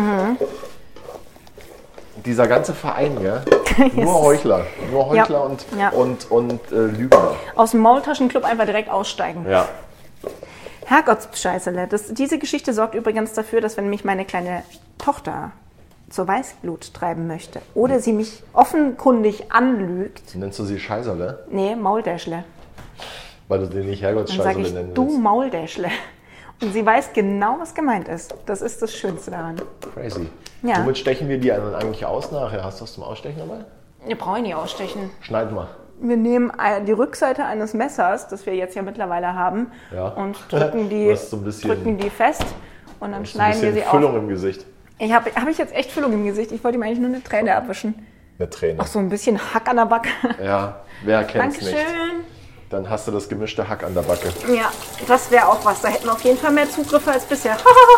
dieser ganze Verein, ja, nur Heuchler. Nur Heuchler Ja. und, Ja. und Lügner. Aus dem Maultaschenclub einfach direkt aussteigen. Ja. Herrgottspscheißerle. Diese Geschichte sorgt übrigens dafür, dass wenn mich meine kleine Tochter zur Weißglut treiben möchte oder sie mich offenkundig anlügt, Nennst du sie Scheißerle? nee, Maultäschle, Weil du den nicht dann sage Herrgottsscheißerle ich, nennen du willst. Maultäschle. Und sie weiß genau, was gemeint ist. Das ist das Schönste daran. Crazy. Ja. Womit stechen wir die dann eigentlich aus nachher? Hast du was zum Ausstechen dabei? Wir brauchen nicht ausstechen. Schneid mal. Wir nehmen die Rückseite eines Messers, das wir jetzt ja mittlerweile haben, Ja. und drücken Du hast so ein bisschen- drücken die fest und dann Ein schneiden wir bisschen sie Füllung auf. im Gesicht. Hab ich jetzt echt Füllung im Gesicht? Ich wollte ihm eigentlich nur eine Träne abwischen. Eine Träne. Ach, so ein bisschen Hack an der Backe. Ja, wer kennt's Dankeschön. nicht? Dann hast du das gemischte Hack an der Backe. Ja, das wäre auch was. Da hätten wir auf jeden Fall mehr Zugriffe als bisher.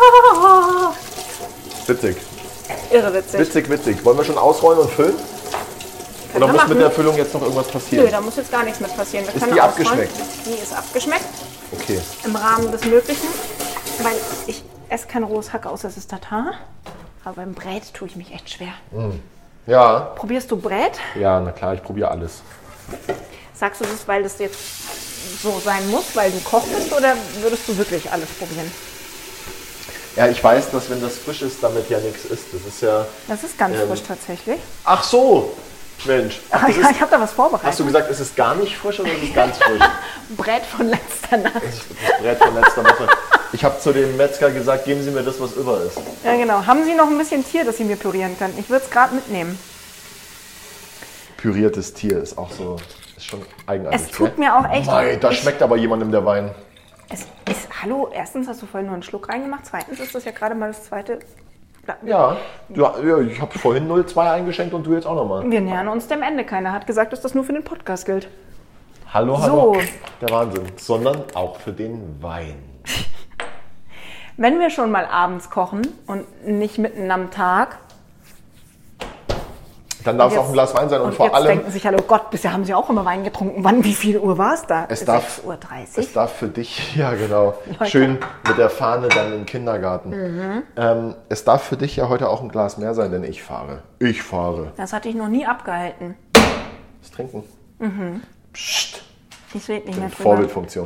Witzig. Irre witzig. Witzig. Wollen wir schon ausrollen und füllen? Oder wir muss mit machen. der Füllung jetzt noch irgendwas Nö, passieren? da muss jetzt gar nichts mit passieren. Wir Ist können die ausrollen. abgeschmeckt? Die ist abgeschmeckt, Okay. im Rahmen des Möglichen. Weil ich esse kein rohes Hack, außer es ist Tatar. Aber beim Brät tue ich mich echt schwer. Ja, Probierst du Brät? ja, na klar, ich probiere alles. Sagst du das, weil das jetzt so sein muss, weil du Koch bist, oder würdest du wirklich alles probieren? Ja, ich weiß, dass wenn das frisch ist, damit ja nichts ist. Das ist ja... Das ist ganz frisch tatsächlich. Ach so, Mensch. Ach, Ach, das ja, ist, ich habe da was vorbereitet. hast du gesagt, es ist gar nicht frisch oder es ist ganz frisch? Brät von letzter Nacht. Das Brett von letzter Woche. Ich habe zu dem Metzger gesagt, geben Sie mir das, was über ist. Ja, genau. Haben Sie noch ein bisschen Tier, das Sie mir pürieren können? Ich würde es gerade mitnehmen. Püriertes Tier ist auch so, ist schon eigenartig. Es tut mir auch echt... Mei, da schmeckt aber jemandem der Wein. Es ist, hallo, erstens hast du vorhin nur einen Schluck reingemacht, zweitens ist das ja gerade mal das zweite... Ja, ich habe vorhin 0,2 eingeschenkt und du jetzt auch nochmal. Wir nähern uns dem Ende. Keiner hat gesagt, dass das nur für den Podcast gilt. Hallo, So. hallo. Der Wahnsinn. Sondern auch für den Wein. Wenn wir schon mal abends kochen und nicht mitten am Tag, Dann darf es auch ein Glas Wein sein und vor jetzt allem... denken sich alle, oh Gott, bisher haben sie auch immer Wein getrunken. Wann, wie viel Uhr war es da? 6:30 Uhr. Es darf für dich, ja genau, Leute. schön mit der Fahne dann im Kindergarten. Es darf für dich ja heute auch ein Glas mehr sein, denn ich fahre. Ich fahre. Das hatte ich noch nie abgehalten. Das Trinken. Psst. Ich rede nicht mehr drüber. Vorbildfunktion.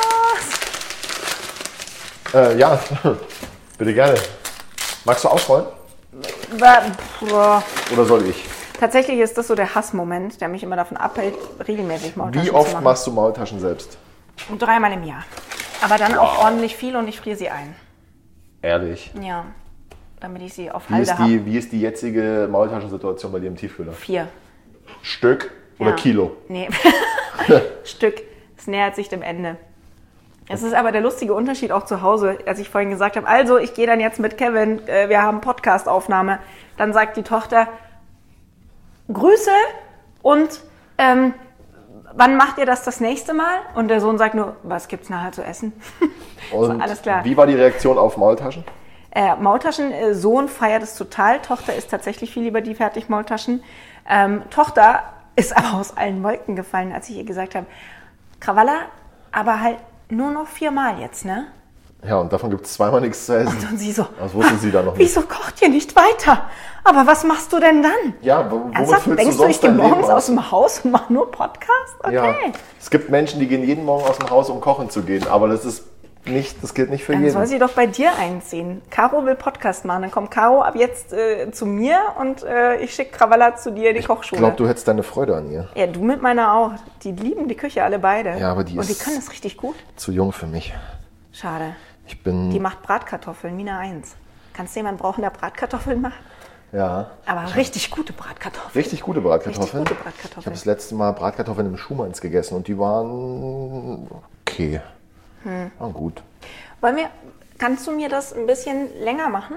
Was? Ja, bitte gerne. Magst du ausrollen? Boah. Oder soll ich? Tatsächlich ist das so der Hassmoment, der mich immer davon abhält, regelmäßig Maultaschen Wie zu oft machen. machst du Maultaschen selbst? 3-mal im Jahr. Aber dann auch ordentlich viel und ich friere sie ein. Ehrlich. Ja, damit ich sie auf Wie Halde habe. wie ist die jetzige Maultaschensituation bei dir im Tiefkühler? 4. Stück oder Ja. Kilo? Nee, Stück. Es nähert sich dem Ende. Es ist aber der lustige Unterschied auch zu Hause, als ich vorhin gesagt habe, also ich gehe dann jetzt mit Kevin, wir haben Podcast-Aufnahme. Dann sagt die Tochter, Grüße und wann macht ihr das nächste Mal? Und der Sohn sagt nur, was gibt's nachher zu essen? Und So, alles klar. wie war die Reaktion auf Maultaschen? Maultaschen, Sohn feiert es total, Tochter isst tatsächlich viel lieber die Fertigmaultaschen. Tochter ist aber aus allen Wolken gefallen, als ich ihr gesagt habe, Krawalla, aber halt nur noch 4-mal jetzt, ne? Ja, und davon gibt es 2-mal nichts zu essen. Und sie so, Das wussten sie da noch nicht. wieso kocht ihr nicht weiter? Aber was machst du denn dann? Ja, womit Ernsthaft? füllst Denkst du du, ich sonst gehe dein Leben morgens aus aus? dem Haus und mache nur Podcast? Okay. Ja. Es gibt Menschen, die gehen jeden Morgen aus dem Haus, um kochen zu gehen, aber das gilt nicht für Dann soll jeden. sie doch bei dir einziehen. Caro will Podcast machen. Dann kommt Caro ab jetzt zu mir und ich schicke Krawalla zu dir in die Ich Kochschule. glaube, du hättest deine Freude an ihr. Ja, du mit meiner auch. Die lieben die Küche alle beide. Ja, aber die und die ist- können das richtig gut. Zu jung für mich. Schade. Ich bin, Die macht Bratkartoffeln, Mina 1. Kannst du jemanden brauchen, der Bratkartoffeln macht? ja, Aber richtig gute Bratkartoffeln. richtig gute Bratkartoffeln. Richtig gute Ich habe Bratkartoffeln. das letzte Mal Bratkartoffeln im Schumanns gegessen und die waren okay. Waren gut. Kannst du mir das ein bisschen länger machen?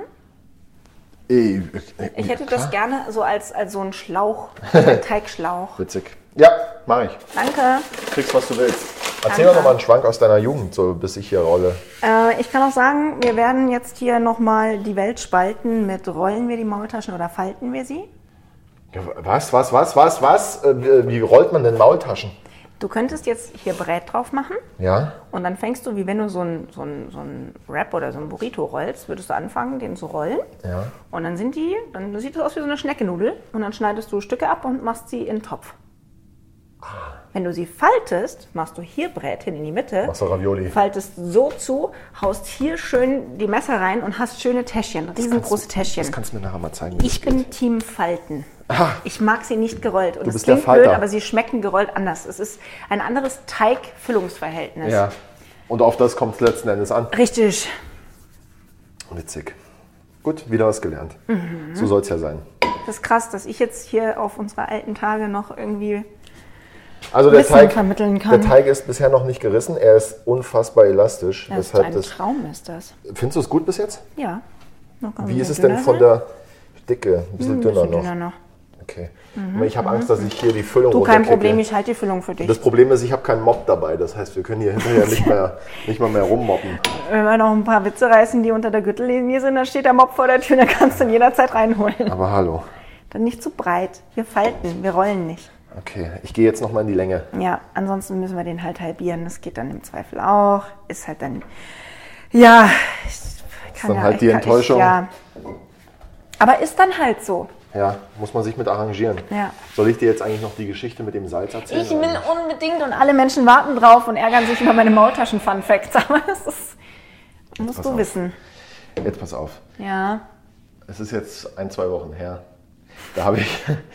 Ich Ich hätte das gerne so als so einen Schlauch, einen Teigschlauch. Witzig. Ja, mache ich. Danke. Kriegst, was du willst. Erzähl doch noch mal einen Schwank aus deiner Jugend, so bis ich hier rolle. Ich kann auch sagen, wir werden jetzt hier nochmal die Welt spalten mit rollen wir die Maultaschen oder falten wir sie? Ja, was? Wie rollt man denn Maultaschen? Du könntest jetzt hier Brät drauf machen Ja? und dann fängst du, wie wenn du so ein Wrap oder so ein Burrito rollst, würdest du anfangen, den zu rollen. Ja. Und dann dann sieht es aus wie so eine Schneckenudel und dann schneidest du Stücke ab und machst sie in den Topf. Wenn du sie faltest, machst du hier Brät hin in die Mitte, Machst du Ravioli. faltest so zu, haust hier schön die Messer rein und hast schöne Täschchen, riesengroße Täschchen. Das kannst du mir nachher mal zeigen. wie Ich das geht. bin Team Falten. Ah. Ich mag sie nicht gerollt. Und Du es bist der klingt blöd, Falter. aber sie schmecken gerollt anders. Es ist ein anderes Teig-Füllungsverhältnis. Ja. Und auf das kommt es letzten Endes an. Richtig. Witzig. Gut, wieder was gelernt. So soll es ja sein. Das ist krass, dass ich jetzt hier auf unsere alten Tage noch irgendwie... Also der Wissen Teig, vermitteln kann. der Teig ist bisher noch nicht gerissen. Er ist unfassbar elastisch. Das ist Weshalb ein Traum, ist das. Findest du es gut bis jetzt? Ja. Noch ein Wie ist es bisschen denn dünner von sein. der Dicke? Ein bisschen Ein dünner bisschen noch. dünner noch. Okay. Aber ich habe Angst, dass ich hier die Füllung Du, kein runterkicke. Problem, ich halte die Füllung für dich. Das Problem ist, ich habe keinen Mob dabei. Das heißt, wir können hier hinterher nicht mal mehr rummoppen. Wenn wir noch ein paar Witze reißen, die unter der Gürtellinie sind, dann steht der Mob vor der Tür, dann kannst du ihn jederzeit reinholen. Aber hallo. Dann nicht zu breit. Wir falten, wir rollen nicht. Okay, ich gehe jetzt noch mal in die Länge. Ja, ansonsten müssen wir den halt halbieren. Das geht dann im Zweifel auch. Ist halt dann, ja, ich kann dann ja, halt ich die kann- Enttäuschung. Ja. Aber ist dann halt so. Ja, muss man sich mit arrangieren. Ja. Soll ich dir jetzt eigentlich noch die Geschichte mit dem Salz erzählen? Ich will unbedingt und alle Menschen warten drauf und ärgern sich über meine Maultaschen-Fun-Facts. Aber das ist, musst pass du auf. wissen. Jetzt pass auf. Ja. Es ist jetzt 1-2 Wochen her. Da habe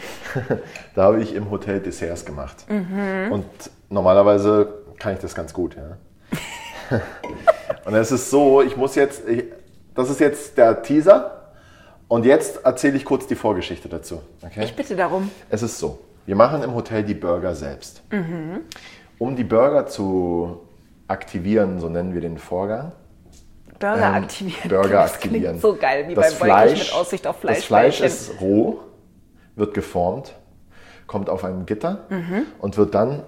ich im Hotel Desserts gemacht. Und normalerweise kann ich das ganz gut. Ja. Und es ist so, das ist jetzt der Teaser. Und jetzt erzähle ich kurz die Vorgeschichte dazu. Okay? Ich bitte darum. Es ist so, wir machen im Hotel die Burger selbst. Um die Burger zu aktivieren, so nennen wir den Vorgang. Burger aktivieren. Burger Das aktivieren. klingt so geil, wie Das bei Beutlich Fleisch, mit Aussicht auf Das Fleisch Fleischbällchen. ist roh, wird geformt, kommt auf ein Gitter und wird dann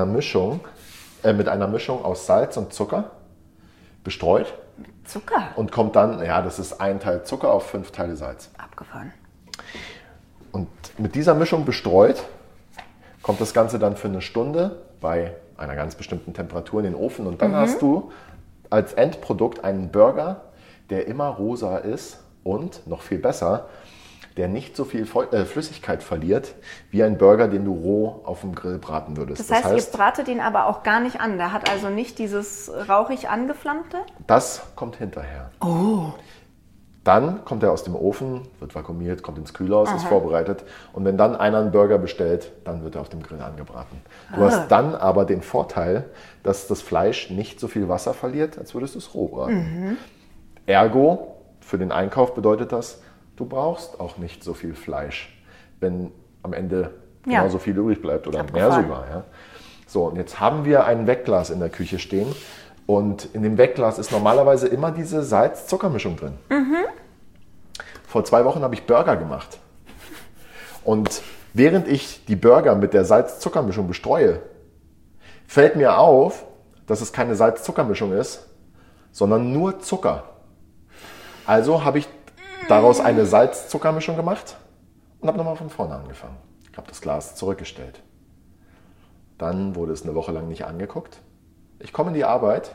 mit einer Mischung aus Salz und Zucker bestreut Zucker. und kommt dann, ja, das ist 1 Teil Zucker auf 5 Teile Salz. Abgefahren. Und mit dieser Mischung bestreut, kommt das Ganze dann für eine Stunde bei einer ganz bestimmten Temperatur in den Ofen und dann hast du als Endprodukt einen Burger, der immer rosa ist und, noch viel besser, der nicht so viel Flüssigkeit verliert, wie ein Burger, den du roh auf dem Grill braten würdest. Das heißt, ihr bratet ihn aber auch gar nicht an. Der hat also nicht dieses rauchig angeflammte? Das kommt hinterher. Oh. Dann kommt er aus dem Ofen, wird vakuumiert, kommt ins Kühlhaus, ist vorbereitet. Und wenn dann einer einen Burger bestellt, dann wird er auf dem Grill angebraten. Du hast dann aber den Vorteil, dass das Fleisch nicht so viel Wasser verliert, als würdest du es roh braten. Ergo, für den Einkauf bedeutet das, du brauchst auch nicht so viel Fleisch, wenn am Ende genauso viel übrig bleibt oder mehr sogar. Ja. So, und jetzt haben wir ein Wegglas in der Küche stehen. Und in dem Wegglas ist normalerweise immer diese Salz-Zucker-Mischung drin. Vor 2 Wochen habe ich Burger gemacht. Und während ich die Burger mit der Salz-Zucker-Mischung bestreue, fällt mir auf, dass es keine Salz-Zucker-Mischung ist, sondern nur Zucker. Also habe ich daraus eine Salz-Zucker-Mischung gemacht und habe nochmal von vorne angefangen. Ich habe das Glas zurückgestellt. Dann wurde es eine Woche lang nicht angeguckt. Ich komme in die Arbeit,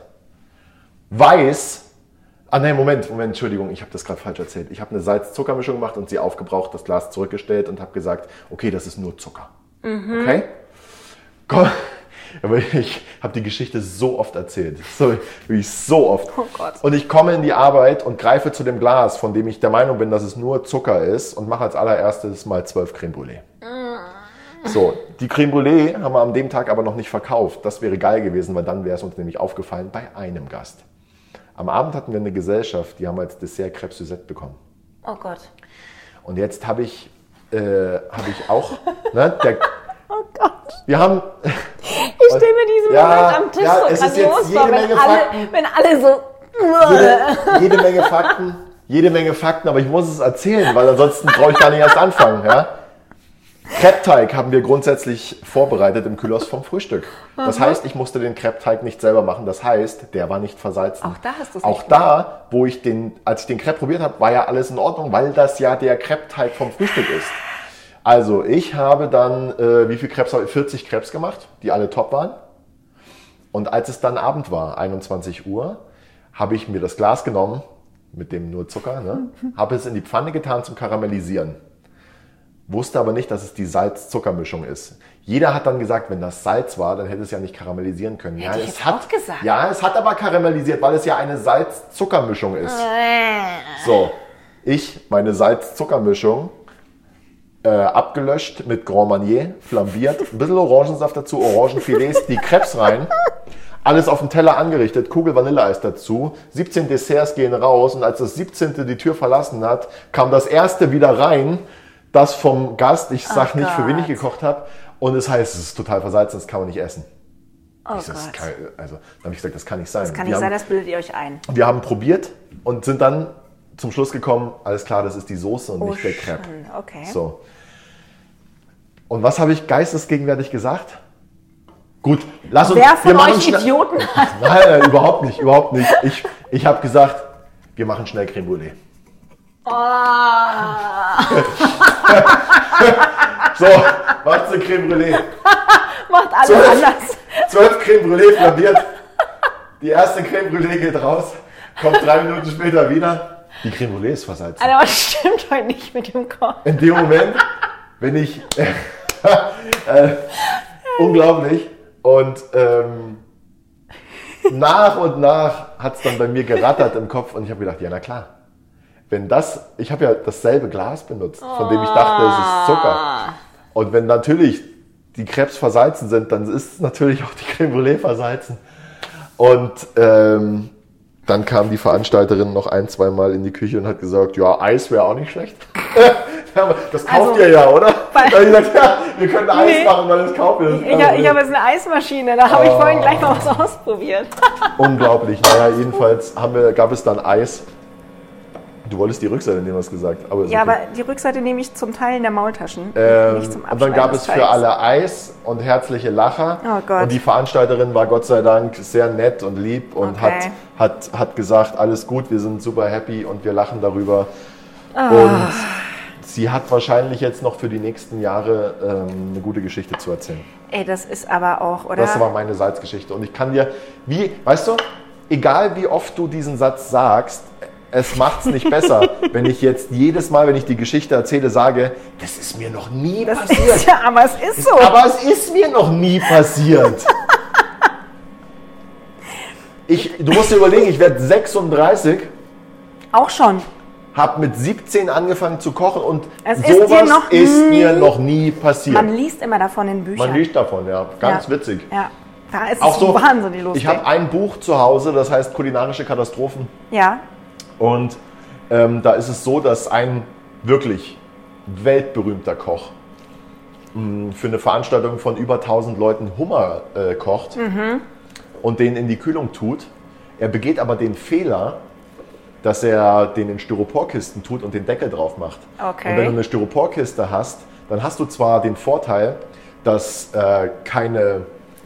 Moment, Entschuldigung, ich habe das gerade falsch erzählt. Ich habe eine Salz-Zucker-Mischung gemacht und sie aufgebraucht, das Glas zurückgestellt und habe gesagt, okay, das ist nur Zucker. Okay? Komm. Aber ich habe die Geschichte so oft erzählt. So oft. Oh Gott. Und ich komme in die Arbeit und greife zu dem Glas, von dem ich der Meinung bin, dass es nur Zucker ist und mache als allererstes mal 12 Crème Brûlée. So, die Crème Brûlée haben wir an dem Tag aber noch nicht verkauft. Das wäre geil gewesen, weil dann wäre es uns nämlich aufgefallen bei einem Gast. Am Abend hatten wir eine Gesellschaft, die haben als Dessert Crêpe Suzette bekommen. Oh Gott. Und jetzt habe ich auch, Oh Gott. wir haben... Ich stelle mir diesen Moment am Tisch so grandios vor, wenn alle so... Jede Menge Fakten, aber ich muss es erzählen, weil ansonsten brauche ich gar nicht erst anfangen. Ja? Crepe-Teig haben wir grundsätzlich vorbereitet im Kühlhaus vom Frühstück. Das heißt, ich musste den Crepe-Teig nicht selber machen. Das heißt, der war nicht versalzen. Auch da hast du es Auch nicht da, als ich den Crepe probiert habe, war ja alles in Ordnung, weil das ja der Crepe-Teig vom Frühstück ist. Also ich habe dann, wie viel Crepes habe ich? 40 Crepes gemacht, die alle top waren. Und als es dann Abend war, 21 Uhr, habe ich mir das Glas genommen, mit dem nur Zucker, habe es in die Pfanne getan zum Karamellisieren. Wusste aber nicht, dass es die Salz-Zucker-Mischung ist. Jeder hat dann gesagt, wenn das Salz war, dann hätte es ja nicht karamellisieren können. Hätte ich jetzt auch gesagt. Ja, es hat aber karamellisiert, weil es ja eine Salz-Zucker-Mischung ist. So, meine Salz-Zucker-Mischung abgelöscht mit Grand Marnier, flambiert, ein bisschen Orangensaft dazu, Orangenfilets, die Crepes rein, alles auf dem Teller angerichtet, Kugel Vanilleeis dazu, 17 Desserts gehen raus und als das 17. die Tür verlassen hat, kam das erste wieder rein, das vom Gast, ich sag nicht, für wen ich gekocht habe, und es heißt, es ist total versalzen, das kann man nicht essen. Oh Gott. Dann habe ich gesagt, das kann nicht sein. Das kann nicht sein, das bildet ihr euch ein. Wir haben probiert und sind dann zum Schluss gekommen, alles klar, das ist die Soße und nicht der Crepe. Okay. So. Und was habe ich geistesgegenwärtig gesagt? Gut, lass uns... Wer von euch Idioten hat? Nein, überhaupt nicht. Ich habe gesagt, wir machen schnell Crème Brûlée. So, macht's eine Crème Brûlée. Macht alles anders. 12 Crème Brûlée flambiert. Die erste Crème Brûlée geht raus, kommt 3 Minuten später wieder. Die Crème Brûlée ist versalzen. Aber was stimmt heute nicht mit dem Kopf? In dem Moment, wenn ich... unglaublich. Und nach und nach hat es dann bei mir gerattert im Kopf und ich habe gedacht, ja na klar. Ich habe ja dasselbe Glas benutzt, von dem ich dachte, es ist Zucker. Und wenn natürlich die Crepes versalzen sind, dann ist natürlich auch die Crème Brûlée versalzen. Und dann kam die Veranstalterin noch 1-2 Mal in die Küche und hat gesagt, ja, Eis wäre auch nicht schlecht. Das kauft ihr ja, oder? Da habe ich gesagt, ja, wir können Eis machen, weil das kauft ihr. Ich habe jetzt eine Eismaschine, da habe ich vorhin gleich mal was ausprobiert. Unglaublich. Naja, jedenfalls gab es dann Eis. Du wolltest die Rückseite nehmen, hast gesagt. Aber ja, okay. Aber die Rückseite nehme ich zum Teil in der Maultaschen, nicht zum Abschneiden. Und dann gab es für alle Eis und herzliche Lacher. Oh Gott. Und die Veranstalterin war Gott sei Dank sehr nett und lieb und hat gesagt, alles gut, wir sind super happy und wir lachen darüber. Und sie hat wahrscheinlich jetzt noch für die nächsten Jahre eine gute Geschichte zu erzählen. Ey, das ist aber auch, oder? Das war meine Salzgeschichte. Und ich kann dir, weißt du, egal wie oft du diesen Satz sagst, es macht es nicht besser, wenn ich jetzt jedes Mal, wenn ich die Geschichte erzähle, sage, das ist mir noch nie passiert. Ja, aber es ist so. Aber es ist mir noch nie passiert. Du musst dir überlegen, ich werde 36. Auch schon. Habe mit 17 angefangen zu kochen und sowas ist mir noch nie passiert. Man liest immer davon in Büchern. Man liest davon, ja. Ganz witzig. Ja, da ist auch es so, wahnsinnig lustig. Ich habe ein Buch zu Hause, das heißt Kulinarische Katastrophen. Ja. Und da ist es so, dass ein wirklich weltberühmter Koch für eine Veranstaltung von über 1000 Leuten Hummer kocht und den in die Kühlung tut. Er begeht aber den Fehler, dass er den in Styroporkisten tut und den Deckel drauf macht. Okay. Und wenn du eine Styroporkiste hast, dann hast du zwar den Vorteil, dass keine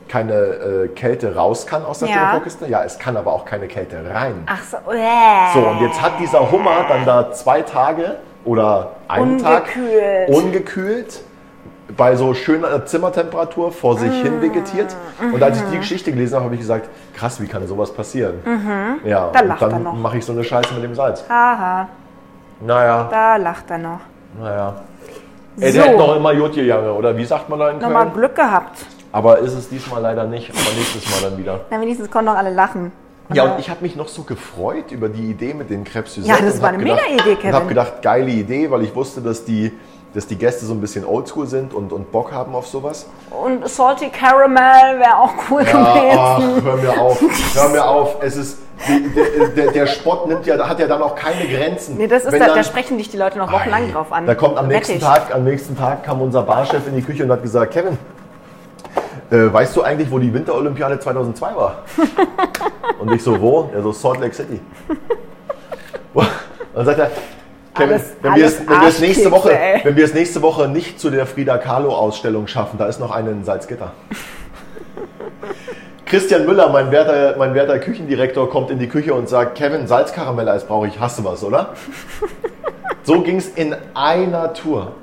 Kälte raus kann aus der Styroporkiste. Ja, es kann aber auch keine Kälte rein. Ach so. So, und jetzt hat dieser Hummer dann da 2 Tage oder einen Tag ungekühlt bei so schöner Zimmertemperatur vor sich hin vegetiert. Und als ich die Geschichte gelesen habe, habe ich gesagt, krass, wie kann sowas passieren? Ja, da lacht und er noch. dann mache ich so eine Scheiße mit dem Salz. Haha. Naja. Da lacht er noch. Naja. Ey, der hat noch immer Jod gejange, oder wie sagt man da in Köln? Nochmal Glück gehabt. Aber ist es diesmal leider nicht, aber nächstes Mal dann wieder. Na, wenigstens konnten doch alle lachen. Ja, und ich habe mich noch so gefreut über die Idee mit den Crêpes Suzette. Ja, das war eine mega Idee, Kevin. Und habe gedacht, geile Idee, weil ich wusste, dass die Gäste so ein bisschen oldschool sind und Bock haben auf sowas. Und Salty Caramel wäre auch cool gewesen. Ach, hör mir auf. Es ist, der Spott hat ja dann auch keine Grenzen. Nee, das ist da sprechen dich die Leute noch wochenlang drauf an. Da kommt am nächsten Tag kam unser Barchef in die Küche und hat gesagt, Kevin, weißt du eigentlich, wo die Winterolympiade 2002 war? Und ich so, wo? Er so, Salt Lake City. Und dann sagt er, Kevin, wenn wir es nächste Woche nicht zu der Frida Kahlo Ausstellung schaffen, da ist noch eine in Salzgitter. Christian Müller, mein werter Küchendirektor, kommt in die Küche und sagt, Kevin, Salzkaramelleis brauche ich, hast du was, oder? So ging es in einer Tour.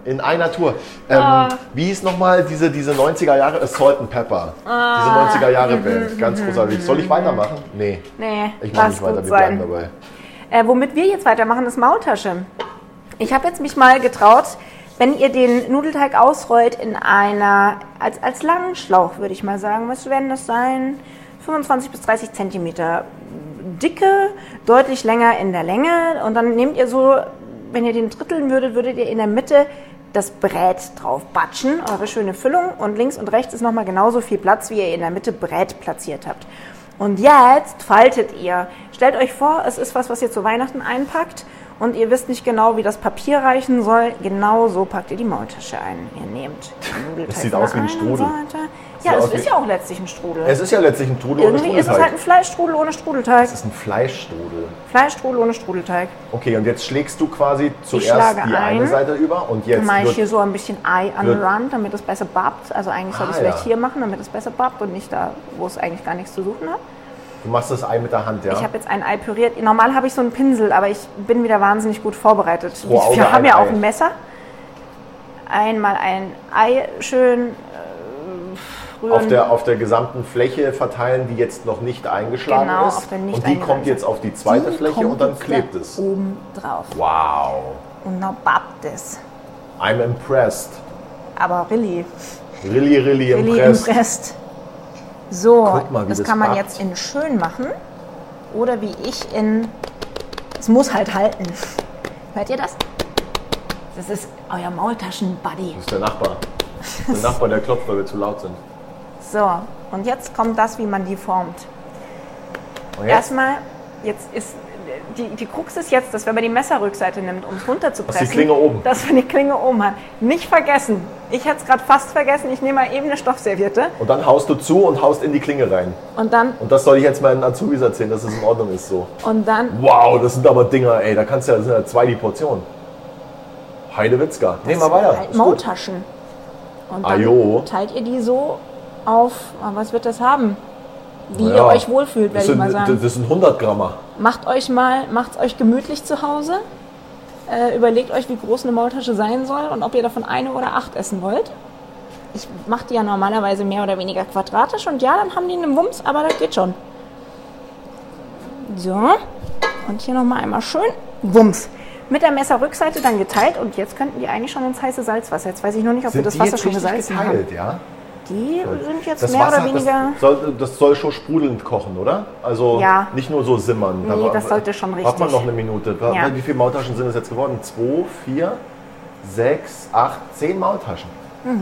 Wie hieß nochmal diese 90er Jahre? Salt and Pepper. Diese 90er Jahre Band. Ganz großartig. Soll ich weitermachen? Nee. Ich mache nicht weiter, wir bleiben dabei. Womit wir jetzt weitermachen, ist Maultasche. Ich habe jetzt mich mal getraut, wenn ihr den Nudelteig ausrollt in als langen Schlauch, würde ich mal sagen, was werden das sein? 25 bis 30 Zentimeter Dicke, deutlich länger in der Länge. Und dann nehmt ihr so, wenn ihr den dritteln würdet ihr in der Mitte das Brät drauf batschen, eure schöne Füllung. Und links und rechts ist nochmal genauso viel Platz, wie ihr in der Mitte Brät platziert habt. Und jetzt faltet ihr. Stellt euch vor, es ist was ihr zu Weihnachten einpackt und ihr wisst nicht genau, wie das Papier reichen soll. Genau so packt ihr die Maultasche ein. Ihr nehmt den Nudelteig. Das sieht aus wie ein Strudel. Ja, es ist ja auch letztlich ein Strudel. Es ist ja letztlich ein Strudel ohne Strudelteig. Irgendwie ist es halt ein Fleischstrudel ohne Strudelteig. Es ist ein Fleischstrudel. Fleischstrudel ohne Strudelteig. Okay, und jetzt schlägst du quasi zuerst die eine Seite über und jetzt dann mache ich hier so ein bisschen Ei an den Rand, damit es besser babbt. Also eigentlich soll ich es vielleicht hier machen, damit es besser babbt und nicht da, wo es eigentlich gar nichts zu suchen hat. Du machst das Ei mit der Hand, ja? Ich habe jetzt ein Ei püriert. Normal habe ich so einen Pinsel, aber ich bin wieder wahnsinnig gut vorbereitet. Wir haben ja auch ein Messer. Einmal ein Ei schön rühren. Auf der gesamten Fläche verteilen, die jetzt noch nicht eingeschlagen ist. Auf der nicht und die kommt jetzt auf die zweite Fläche und dann klebt es. Oben drauf. Wow. Und dann babbt es. I'm impressed. Aber really impressed. So, Guck mal, das kann man jetzt in schön machen oder wie ich in, es muss halt halten. Hört ihr das? Das ist euer Maultaschen-Buddy. Das ist der Nachbar. Der Nachbar, der klopft, weil wir zu laut sind. So, und jetzt kommt das, wie man die formt. Erstmal, jetzt ist, die Krux ist jetzt, dass wenn man die Messerrückseite nimmt, um es runterzupressen, dass man die Klinge oben hat. Nicht vergessen. Ich hätte es gerade fast vergessen. Ich nehme mal eben eine Stoffserviette. Und dann haust du zu und haust in die Klinge rein. Und das soll ich jetzt meinen Azubis erzählen, dass es in Ordnung ist so. Und dann... Wow, das sind aber Dinger, ey. Das sind ja 2 die Portion. Heidewitzka. Nehmen wir weiter. Halt Maultaschen. Und dann teilt ihr die so auf... Was wird das haben? Wie ihr euch wohlfühlt, werde ich mal sagen. Das sind 100 Grammer. Macht's euch gemütlich zu Hause. Überlegt euch, wie groß eine Maultasche sein soll und ob ihr davon 1 oder 8 essen wollt. Ich mache die ja normalerweise mehr oder weniger quadratisch und ja, dann haben die einen Wumms, aber das geht schon. So, und hier nochmal einmal schön Wumms. Mit der Messerrückseite dann geteilt und jetzt könnten die eigentlich schon ins heiße Salzwasser. Jetzt weiß ich nur nicht, ob wir das Wasser schon gesalzen haben. Ja? Die sind jetzt das mehr Wasser, oder weniger... Das soll schon sprudelnd kochen, oder? Also ja. Nicht nur so simmern. Nee, das sollte schon richtig. Hat man noch eine Minute. Ja. Wie viele Maultaschen sind es jetzt geworden? 2, 4, 6, 8, 10 Maultaschen.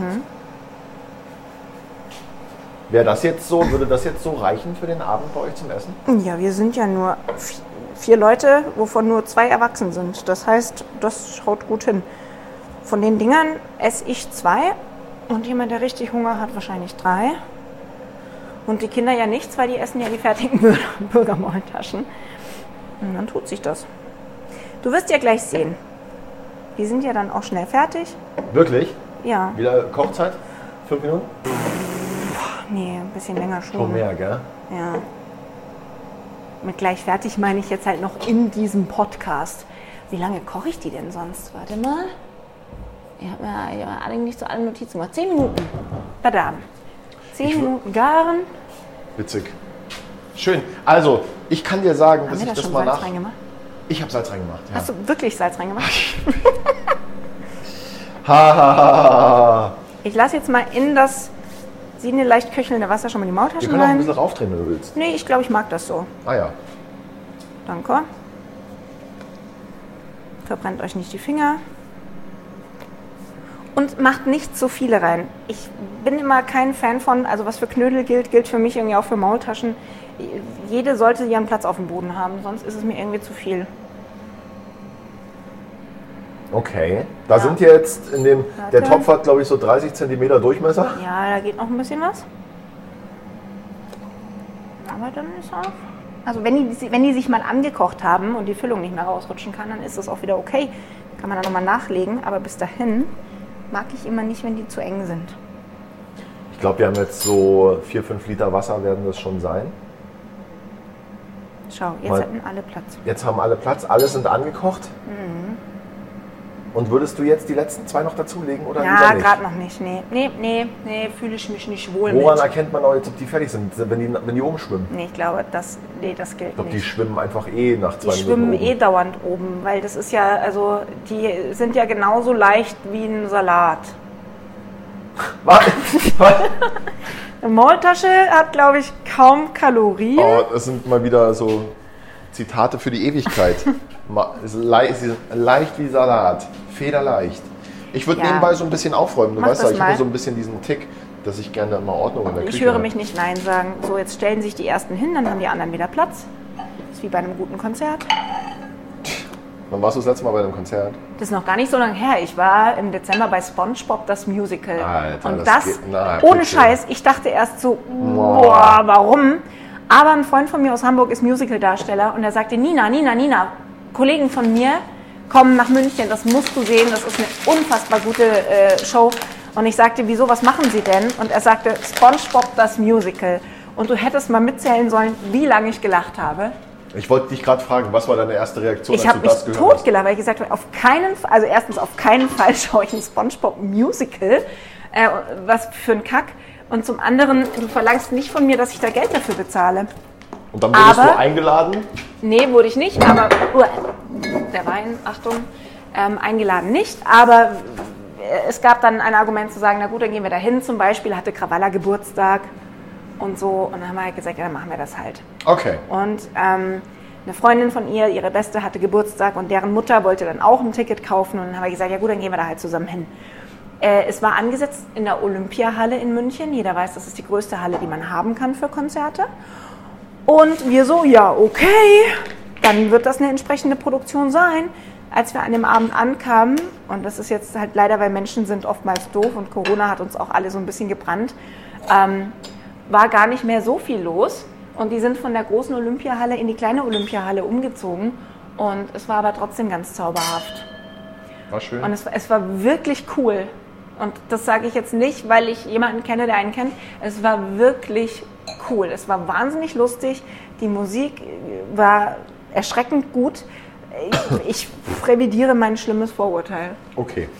Würde das jetzt so reichen für den Abend bei euch zum Essen? Ja, wir sind ja nur 4 Leute, wovon nur 2 erwachsen sind. Das heißt, das schaut gut hin. Von den Dingern esse ich 2 und jemand, der richtig Hunger hat, wahrscheinlich 3. Und die Kinder ja nichts, weil die essen ja die fertigen Bürgermaultaschen. Und dann tut sich das. Du wirst ja gleich sehen. Die sind ja dann auch schnell fertig. Wirklich? Ja. Wieder Kochzeit? 5 Minuten? Nee, ein bisschen länger schon. Schon mehr, gell? Ja. Mit gleich fertig meine ich jetzt halt noch in diesem Podcast. Wie lange koche ich die denn sonst? Warte mal. Ich habe mir eigentlich zu allen Notizen gemacht. 10 Minuten. Verdammt. 10 Minuten garen. Witzig. Schön. Also, ich kann dir sagen, dass ich das mal Salz reingemacht? Ich habe Salz reingemacht. Ja. Hast du wirklich Salz reingemacht? Ich lasse jetzt mal in das siedende, leicht köchelnde Wasser schon mal die Maultaschen rein. Wir können auch ein bisschen raufdrehen, wenn du willst. Nee, ich glaube, ich mag das so. Ah ja. Danke. Verbrennt euch nicht die Finger. Und macht nicht so viele rein. Ich bin immer kein Fan von, also was für Knödel gilt für mich irgendwie auch für Maultaschen. Jede sollte ihren Platz auf dem Boden haben, sonst ist es mir irgendwie zu viel. Okay. Da sind jetzt in dem, der Topf hat glaube ich so 30 cm Durchmesser. Ja, da geht noch ein bisschen was. Aber dann ist auch... Also wenn die sich mal angekocht haben und die Füllung nicht mehr rausrutschen kann, dann ist das auch wieder okay. Kann man dann nochmal nachlegen, aber bis dahin mag ich immer nicht, wenn die zu eng sind. Ich glaube, wir haben jetzt so 4-5 Liter Wasser werden das schon sein. Schau, jetzt hätten alle Platz. Jetzt haben alle Platz, alle sind angekocht. Und würdest du jetzt die letzten 2 noch dazulegen oder lieber Ja, nicht? gerade noch nicht. Nee, fühle ich mich nicht wohl Woran mit. erkennt man auch jetzt, ob die fertig sind, wenn die oben schwimmen? Nee, ich glaube, das gilt Ich glaube, nicht. die schwimmen einfach nach 2 Minuten Die schwimmen oben. dauernd oben, weil das ist ja, also die sind ja genauso leicht wie ein Salat. Eine Maultasche hat, glaube ich, kaum Kalorien. Oh, das sind mal wieder so Zitate für die Ewigkeit. Leicht wie Salat, federleicht. Ich würde nebenbei so ein bisschen aufräumen. Du weißt ja, ich habe so ein bisschen diesen Tick, dass ich gerne immer Ordnung in der Küche Ich höre habe. mich nicht Nein sagen. So, jetzt stellen sich die Ersten hin, dann haben die anderen wieder Platz. Das ist wie bei einem guten Konzert. Wann warst du das letzte Mal bei einem Konzert? Das ist noch gar nicht so lange her. Ich war im Dezember bei SpongeBob, das Musical. Alter, und ohne bitte. Scheiß, ich dachte erst so, boah, warum? Aber ein Freund von mir aus Hamburg ist Musicaldarsteller und er sagte, Nina, Kollegen von mir kommen nach München, das musst du sehen, das ist eine unfassbar gute Show. Und ich sagte, wieso, was machen Sie denn? Und er sagte, SpongeBob, das Musical. Und du hättest mal mitzählen sollen, wie lange ich gelacht habe. Ich wollte dich gerade fragen, was war deine erste Reaktion, Ich habe mich totgelacht, weil ich gesagt habe, auf keinen Fall schaue ich ein SpongeBob-Musical. Was für ein Kack. Und zum anderen, du verlangst nicht von mir, dass ich da Geld dafür bezahle. Und dann wurdest du eingeladen? Nee, wurde ich nicht, aber der Wein, Achtung, eingeladen nicht. Aber es gab dann ein Argument zu sagen, na gut, dann gehen wir da hin. Zum Beispiel hatte Krawalla Geburtstag und so. Und dann haben wir halt gesagt, ja, dann machen wir das halt. Okay. Und eine Freundin von ihr, ihre Beste, hatte Geburtstag und deren Mutter wollte dann auch ein Ticket kaufen. Und dann haben wir gesagt, ja gut, dann gehen wir da halt zusammen hin. Es war angesetzt in der Olympiahalle in München. Jeder weiß, das ist die größte Halle, die man haben kann für Konzerte. Und wir so, ja, okay, dann wird das eine entsprechende Produktion sein. Als wir an dem Abend ankamen, und das ist jetzt halt leider, weil Menschen sind oftmals doof und Corona hat uns auch alle so ein bisschen gebrannt, war gar nicht mehr so viel los. Und die sind von der großen Olympiahalle in die kleine Olympiahalle umgezogen. Und es war aber trotzdem ganz zauberhaft. War schön. Und es war wirklich cool. Und das sage ich jetzt nicht, weil ich jemanden kenne, der einen kennt. Es war wirklich cool. Es war wahnsinnig lustig. Die Musik war erschreckend gut. Ich revidiere mein schlimmes Vorurteil. Okay.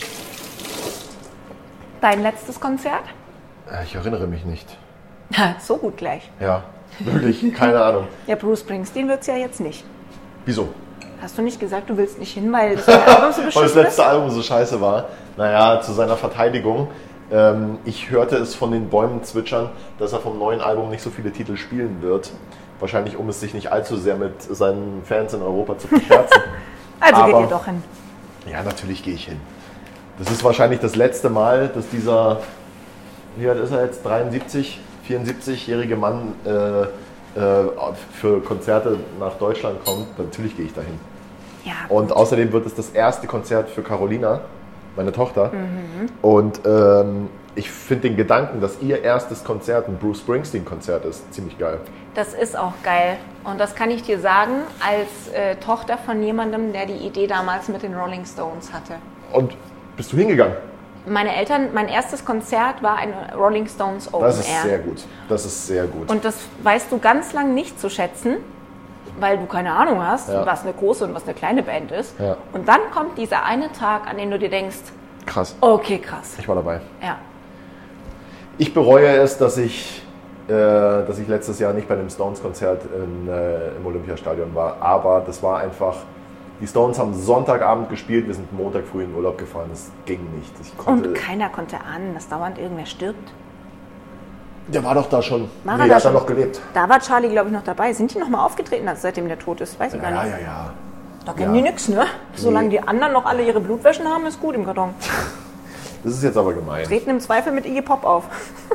Dein letztes Konzert? Ich erinnere mich nicht. So gut gleich. Ja, wirklich, keine Ahnung. Ja, Bruce Springsteen wird es ja jetzt nicht. Wieso? Hast du nicht gesagt, du willst nicht hin, weil das Album so Weil das beschissen letzte ist? Album so scheiße war. Naja, zu seiner Verteidigung. Ich hörte es von den Bäumen zwitschern, dass er vom neuen Album nicht so viele Titel spielen wird. Wahrscheinlich, um es sich nicht allzu sehr mit seinen Fans in Europa zu verscherzen. Also geht ihr doch hin. Ja, natürlich gehe ich hin. Das ist wahrscheinlich das letzte Mal, dass dieser, wie alt ist er jetzt, 73, 74-jährige Mann für Konzerte nach Deutschland kommt. Natürlich gehe ich dahin. Ja, Und außerdem wird es das erste Konzert für Carolina, meine Tochter. Und ich finde den Gedanken, dass ihr erstes Konzert ein Bruce Springsteen-Konzert ist, ziemlich geil. das ist auch geil. Und das kann ich dir sagen, als Tochter von jemandem, der die Idee damals mit den Rolling Stones hatte. Und bist du hingegangen? Meine Eltern, mein erstes Konzert war ein Rolling Stones Open Das ist Air. sehr gut. Das ist sehr gut. Und das weißt du ganz lang nicht zu schätzen, weil du keine Ahnung hast, Ja. was eine große und was eine kleine Band ist. Ja. Und dann kommt dieser eine Tag, an dem du dir denkst, Krass. okay, krass. Ich war dabei. Ja. Ich bereue es, dass ich letztes Jahr nicht bei dem Stones-Konzert im Olympiastadion war. Aber das war einfach... Die Stones haben Sonntagabend gespielt, wir sind Montag früh in Urlaub gefahren. Das ging nicht. Und keiner konnte ahnen, dass dauernd irgendwer stirbt. Der war doch da schon. War Nee, er der da hat da schon? noch gelebt. Da war Charlie, glaube ich, noch dabei. Sind die noch mal aufgetreten, seitdem der tot ist? Weiß ich gar nicht. Ja. Da kennen Ja. die nichts, ne? Solange die anderen noch alle ihre Blutwäschen haben, ist gut im Karton. Das ist jetzt aber gemein. Treten im Zweifel mit Iggy Pop auf.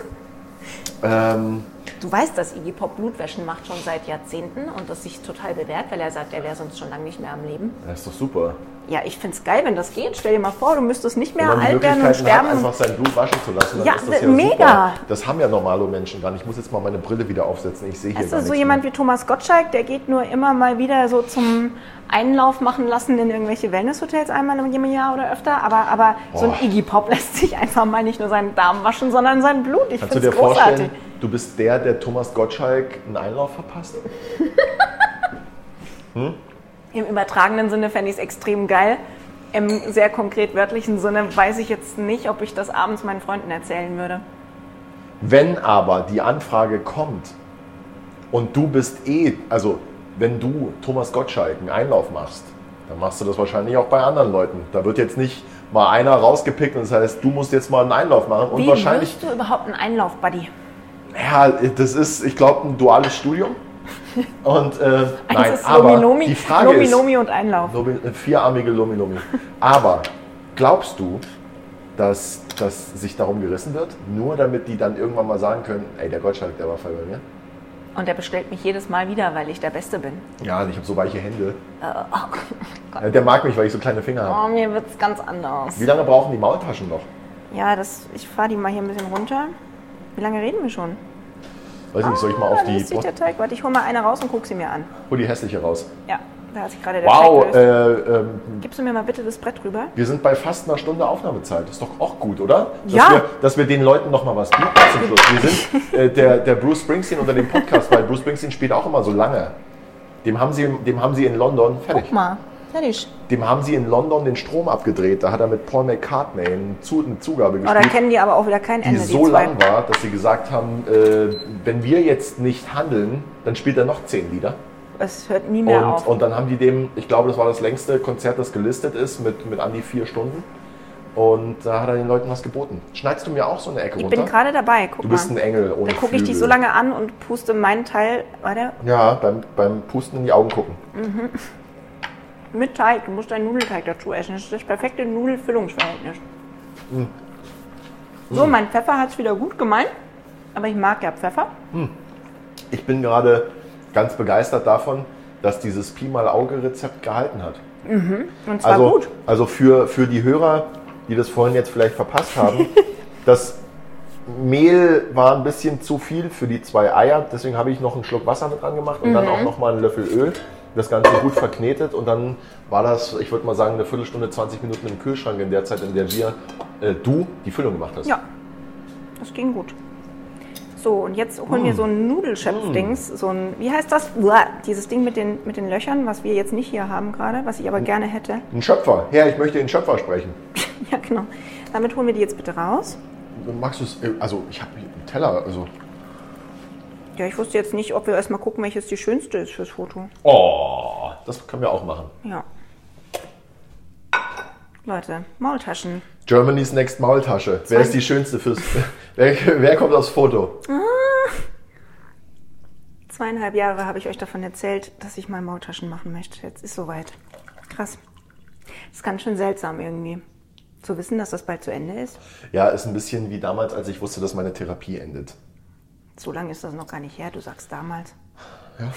Ähm, Du weißt, dass Iggy Pop Blutwäschen macht schon seit Jahrzehnten und das sich total bewährt, weil er sagt, er wäre sonst schon lange nicht mehr am Leben. das ist doch super. Ja, ich find's geil, wenn das geht. Stell dir mal vor, du müsstest nicht mehr Wenn man die alt werden und Möglichkeiten sterben. hat, einfach sein Blut waschen zu lassen, dann Ja, ist das ja mega. super. Das haben ja normale Menschen gar nicht. Ich muss jetzt mal meine Brille wieder aufsetzen. Ich sehe hier Weißt gar du, so nichts jemand mehr. wie Thomas Gottschalk, der geht nur immer mal wieder so zum Einlauf machen lassen in irgendwelche Wellnesshotels einmal im Jahr oder öfter. Aber so ein Boah. Iggy Pop lässt sich einfach mal nicht nur seinen Darm waschen, sondern sein Blut. Ich Kannst du find's dir großartig. vorstellen, du bist der Thomas Gottschalk einen Einlauf verpasst? Im übertragenen Sinne fände ich es extrem geil. Im sehr konkret wörtlichen Sinne weiß ich jetzt nicht, ob ich das abends meinen Freunden erzählen würde. Wenn aber die Anfrage kommt und du bist also wenn du Thomas Gottschalk einen Einlauf machst, dann machst du das wahrscheinlich auch bei anderen Leuten. Da wird jetzt nicht mal einer rausgepickt und das heißt, du musst jetzt mal einen Einlauf machen. Und Wie wahrscheinlich, wirst du überhaupt einen Einlauf-Buddy? ja, das ist, ich glaube, ein duales Studium. Und nein, ist aber Lomi-Nomi, die Frage ist, Lomi-Nomi und Einlauf. vierarmige Lomi-Lomi. Aber glaubst du, dass das sich darum gerissen wird, nur damit die dann irgendwann mal sagen können, ey, der Gottschalk, der war voll bei mir? Und der bestellt mich jedes Mal wieder, weil ich der Beste bin. Ja, und ich habe so weiche Hände. Oh, Der mag mich, weil ich so kleine Finger habe. oh, mir wird's ganz anders. Wie lange brauchen die Maultaschen noch? Ja, ich fahre die mal hier ein bisschen runter. Wie lange reden wir schon? Weiß ich nicht, soll ich mal auf Da die... löst sich der Teig. Warte, ich hol mal eine raus und guck sie mir an. Hol die hässliche raus. Ja, da hat sich gerade der Wow, Teig gelöst. Gibst du mir mal bitte das Brett rüber? wir sind bei fast einer Stunde Aufnahmezeit. Das ist doch auch gut, oder? Ja. Dass wir den Leuten noch mal was bieten zum Schluss. Wir sind der Bruce Springsteen unter dem Podcast, weil Bruce Springsteen spielt auch immer so lange. Dem haben sie in London, fertig. Guck mal, fertig. Dem haben sie in London den Strom abgedreht. Da hat er mit Paul McCartney eine Zugabe Oh, da gespielt, kennen die aber auch wieder kein die Ende, so die zwei. lang war, dass sie gesagt haben, wenn wir jetzt nicht handeln, dann spielt er noch 10 Lieder. Es hört nie mehr auf. Und dann haben die dem, ich glaube, das war das längste Konzert, das gelistet ist, mit an die 4 Stunden. Und da hat er den Leuten was geboten. Schneidest du mir auch so eine Ecke Ich runter? bin gerade dabei, guck Du bist mal. ein Engel ohne Dann gucke ich dich Flügel. so lange an und puste meinen Teil, warte, Ja, beim Pusten in die Augen gucken. mit Teig. Du musst deinen Nudelteig dazu essen. Das ist das perfekte Nudelfüllungsverhältnis. So, mein Pfeffer hat es wieder gut gemeint. Aber ich mag ja Pfeffer. Ich bin gerade ganz begeistert davon, dass dieses Pi mal Auge-Rezept gehalten hat. Und zwar gut. Also für die Hörer, die das vorhin jetzt vielleicht verpasst haben, das Mehl war ein bisschen zu viel für die 2 Eier, deswegen habe ich noch einen Schluck Wasser mit dran gemacht und dann auch noch mal einen Löffel Öl. Das Ganze gut verknetet und dann war das, ich würde mal sagen, eine Viertelstunde, 20 Minuten im Kühlschrank in der Zeit, in der du die Füllung gemacht hast. Ja, das ging gut. So, und jetzt holen wir so ein Nudelschöpf-Dings, so ein, wie heißt das? Uah, dieses Ding mit den Löchern, was wir jetzt nicht hier haben gerade, was ich aber gerne hätte. Ein Schöpfer. Herr, ich möchte den Schöpfer sprechen. Ja, genau. Damit holen wir die jetzt bitte raus. Magst du es? Also, ich habe einen Teller, also... Ja, ich wusste jetzt nicht, ob wir erstmal gucken, welches die schönste ist fürs Foto. Oh, das können wir auch machen. Ja. Leute, Maultaschen. Germany's Next Maultasche. Wer ist die schönste fürs... wer kommt aufs Foto? 2,5 Jahre habe ich euch davon erzählt, dass ich mal Maultaschen machen möchte. Jetzt ist soweit. Krass. Das ist ganz schön seltsam irgendwie. Zu wissen, dass das bald zu Ende ist. Ja, ist ein bisschen wie damals, als ich wusste, dass meine Therapie endet. So lange ist das noch gar nicht her, du sagst damals. Ja.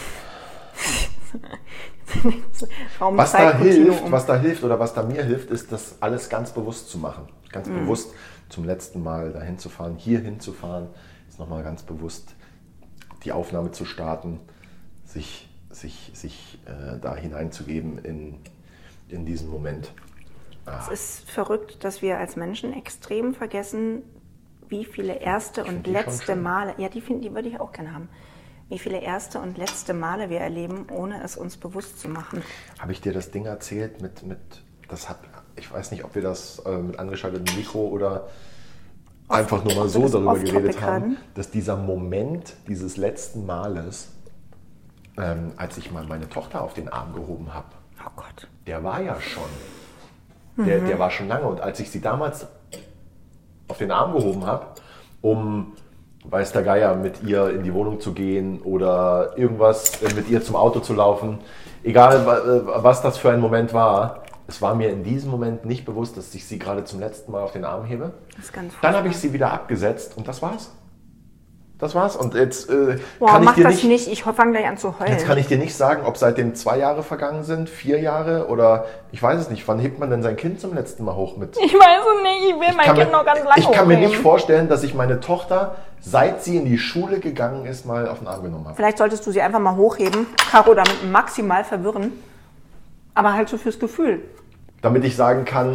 Was da hilft oder was da mir hilft, ist, das alles ganz bewusst zu machen. Ganz bewusst zum letzten Mal dahin zu fahren, hier hinzufahren, ist nochmal ganz bewusst die Aufnahme zu starten, sich da hineinzugeben in diesen Moment. Es ist verrückt, dass wir als Menschen extrem vergessen, wie viele erste und letzte Male, ja, die würde ich auch gerne haben, wie viele erste und letzte Male wir erleben, ohne es uns bewusst zu machen. Habe ich dir das Ding erzählt ich weiß nicht, ob wir das mit angeschaltetem Mikro oder einfach nur mal so darüber geredet haben, dass dieser Moment dieses letzten Males, als ich mal meine Tochter auf den Arm gehoben habe, oh Gott, der war ja schon. Der war schon lange. Und als ich sie damals auf den Arm gehoben habe, um, weiß der Geier, mit ihr in die Wohnung zu gehen oder irgendwas mit ihr zum Auto zu laufen, egal was das für ein Moment war, es war mir in diesem Moment nicht bewusst, dass ich sie gerade zum letzten Mal auf den Arm hebe. Das ist ganz Dann habe ich sie wieder abgesetzt und das war's. Das war's. Und jetzt kann ich dir nicht. Ich fange gleich an zu heulen. Jetzt kann ich dir nicht sagen, ob seitdem 2 Jahre vergangen sind, 4 Jahre oder ich weiß es nicht. Wann hebt man denn sein Kind zum letzten Mal hoch mit? Ich weiß es nicht. Ich will mein Kind noch ganz lange Ich kann mir nicht hochheben. vorstellen, dass ich meine Tochter, seit sie in die Schule gegangen ist, mal auf den Arm genommen habe. Vielleicht solltest du sie einfach mal hochheben, Caro damit maximal verwirren, aber halt so fürs Gefühl. Damit ich sagen kann,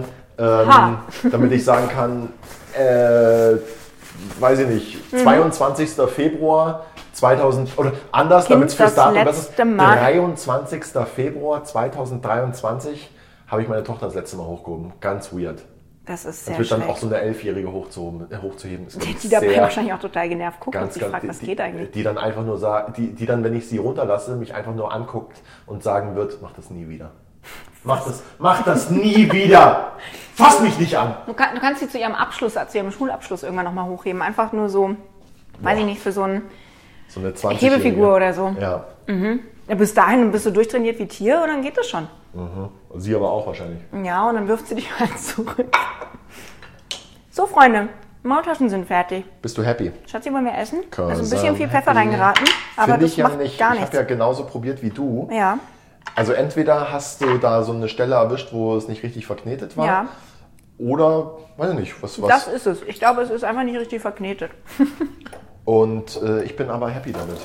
weiß ich nicht, 22. Februar 2000, oder anders, damit es fürs Datum besser ist, 23. Februar 2023 habe ich meine Tochter das letzte Mal hochgehoben. Ganz weird. Das ist sehr Natürlich schräg. dann auch so eine 11-Jährige hochzuheben. Ist Die dabei wahrscheinlich auch total genervt guckt und sich fragt, was geht eigentlich? Die dann einfach nur sagt, die dann, wenn ich sie runterlasse, mich einfach nur anguckt und sagen wird, mach das nie wieder. Mach das nie wieder! Fass mich nicht an! Du kannst sie zu ihrem Schulabschluss irgendwann nochmal hochheben. Einfach nur so, weiß ich nicht, für so eine 20-Jährige. Hebefigur oder so. Ja. Ja, bis dahin bist du durchtrainiert wie Tier und dann geht das schon. Und sie aber auch wahrscheinlich. Ja, und dann wirft sie dich halt zurück. So, Freunde, Maultaschen sind fertig. Bist du happy? Schatzi, wollen wir essen? Also ein bisschen viel Pfeffer reingeraten, aber das macht gar nichts. Ich habe ja genauso probiert wie du. Ja. Also entweder hast du da so eine Stelle erwischt, wo es nicht richtig verknetet war. Ja. Oder, weiß ich nicht, was. Das ist es. Ich glaube, es ist einfach nicht richtig verknetet. Und ich bin aber happy damit.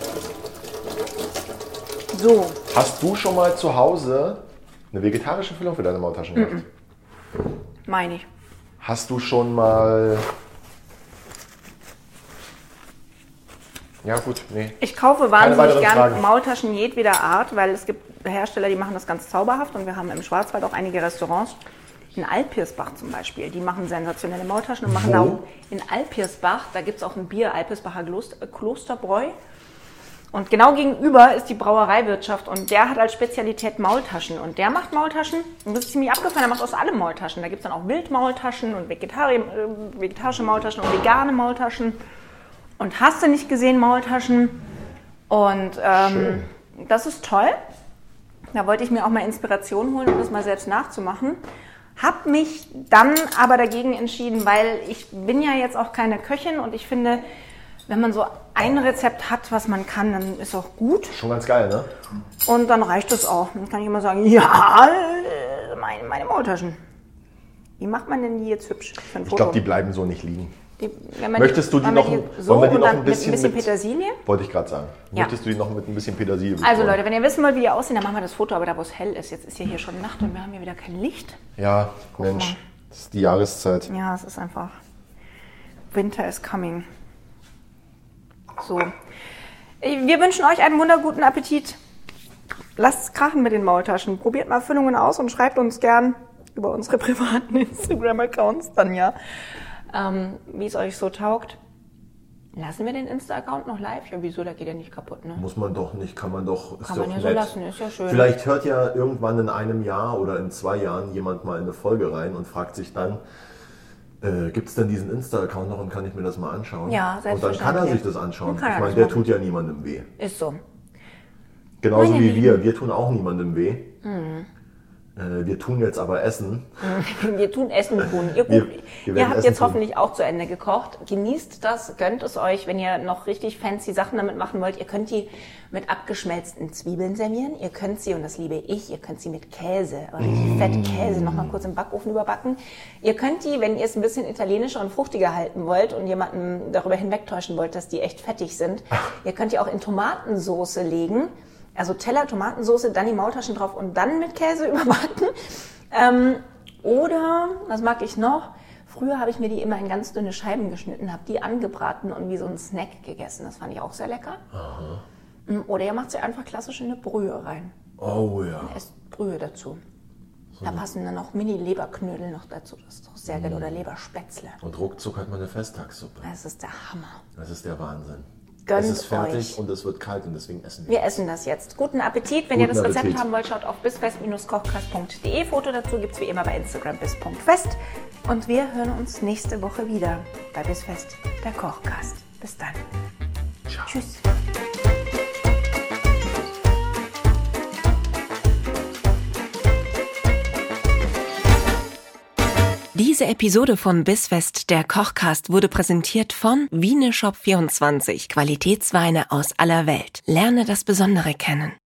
So. Hast du schon mal zu Hause eine vegetarische Füllung für deine Maultaschen gehabt? Meine ich. Hast du schon mal... Ja gut, nee. Ich kaufe wahnsinnig gern Fragen. Maultaschen jedweder Art, weil es gibt Hersteller, die machen das ganz zauberhaft und wir haben im Schwarzwald auch einige Restaurants. In Alpirsbach zum Beispiel, die machen sensationelle Maultaschen und machen da in Alpirsbach, da gibt es auch ein Bier, Alpirsbacher Klosterbräu. Und genau gegenüber ist die Brauereiwirtschaft und der hat als Spezialität Maultaschen. Und der macht Maultaschen, und das ist ziemlich abgefahren, der macht aus allem Maultaschen. Da gibt es dann auch Wildmaultaschen und vegetarische Maultaschen und vegane Maultaschen. Und hast du nicht gesehen, Maultaschen. Und das ist toll. Da wollte ich mir auch mal Inspiration holen, um das mal selbst nachzumachen. Hab mich dann aber dagegen entschieden, weil ich bin ja jetzt auch keine Köchin und ich finde, wenn man so ein Rezept hat, was man kann, dann ist auch gut. Schon ganz geil, ne? Und dann reicht es auch. Dann kann ich immer sagen, ja, meine Maultaschen. Wie macht man denn die jetzt hübsch für ein Foto? Ich glaube, die bleiben so nicht liegen. Wollen wir die noch ein bisschen Petersilie? Wollte ich gerade sagen. Ja. Möchtest du die noch mit ein bisschen Petersilie Also Leute, wenn ihr wissen wollt, wie die aussehen, dann machen wir das Foto, aber da wo es hell ist. Jetzt ist ja hier schon Nacht und wir haben hier wieder kein Licht. Ja, Mensch, das ist die Jahreszeit. Ja, es ist einfach, Winter is coming. So. Wir wünschen euch einen wunderguten Appetit. Lasst es krachen mit den Maultaschen. Probiert mal Füllungen aus und schreibt uns gern über unsere privaten Instagram-Accounts dann wie es euch so taugt. Lassen wir den Insta-Account noch live? Ja, wieso? Der geht ja nicht kaputt, ne? Muss man doch nicht, kann man doch. Kann man ja so lassen, ist ja schön. Vielleicht hört ja irgendwann in einem Jahr oder in 2 Jahren jemand mal in eine Folge rein und fragt sich dann, gibt es denn diesen Insta-Account noch und kann ich mir das mal anschauen? Ja, selbstverständlich. Und dann kann er sich das anschauen. Ich meine, der tut ja niemandem weh. Ist so. Genauso wie wir. Wir tun auch niemandem weh. Mhm. Wir tun jetzt aber Essen. Wir tun Essen tun. Ihr habt jetzt hoffentlich auch zu Ende gekocht. Genießt das, gönnt es euch, wenn ihr noch richtig fancy Sachen damit machen wollt. Ihr könnt die mit abgeschmelzten Zwiebeln servieren. Ihr könnt sie, und das liebe ich, ihr könnt sie mit Käse, richtig fett Käse, nochmal kurz im Backofen überbacken. Ihr könnt die, wenn ihr es ein bisschen italienischer und fruchtiger halten wollt und jemanden darüber hinwegtäuschen wollt, dass die echt fettig sind, ihr könnt die auch in Tomatensoße legen. Also Teller, Tomatensoße, dann die Maultaschen drauf und dann mit Käse überbacken. Oder, was mag ich noch? Früher habe ich mir die immer in ganz dünne Scheiben geschnitten, habe die angebraten und wie so ein Snack gegessen. Das fand ich auch sehr lecker. Aha. Oder ihr macht sie einfach klassisch in eine Brühe rein. Oh ja. Und esst Brühe dazu. Da passen dann noch Mini-Leberknödel noch dazu. Das ist doch sehr geil. Oder Leberspätzle. Und ruckzuck hat man eine Festtagssuppe. Das ist der Hammer. Das ist der Wahnsinn. Gönnt es ist fertig euch. Und es wird kalt und deswegen essen wir. Wir essen das jetzt. Guten Appetit. Wenn ihr das Rezept haben wollt, schaut auf bisfest-kochkast.de. Foto dazu gibt es wie immer bei Instagram bis.fest. Und wir hören uns nächste Woche wieder bei Bisfest, der Kochkast. Bis dann. Ciao. Tschüss. Diese Episode von Bisfest, der Kochcast, wurde präsentiert von Wieneshop24. Qualitätsweine aus aller Welt. Lerne das Besondere kennen.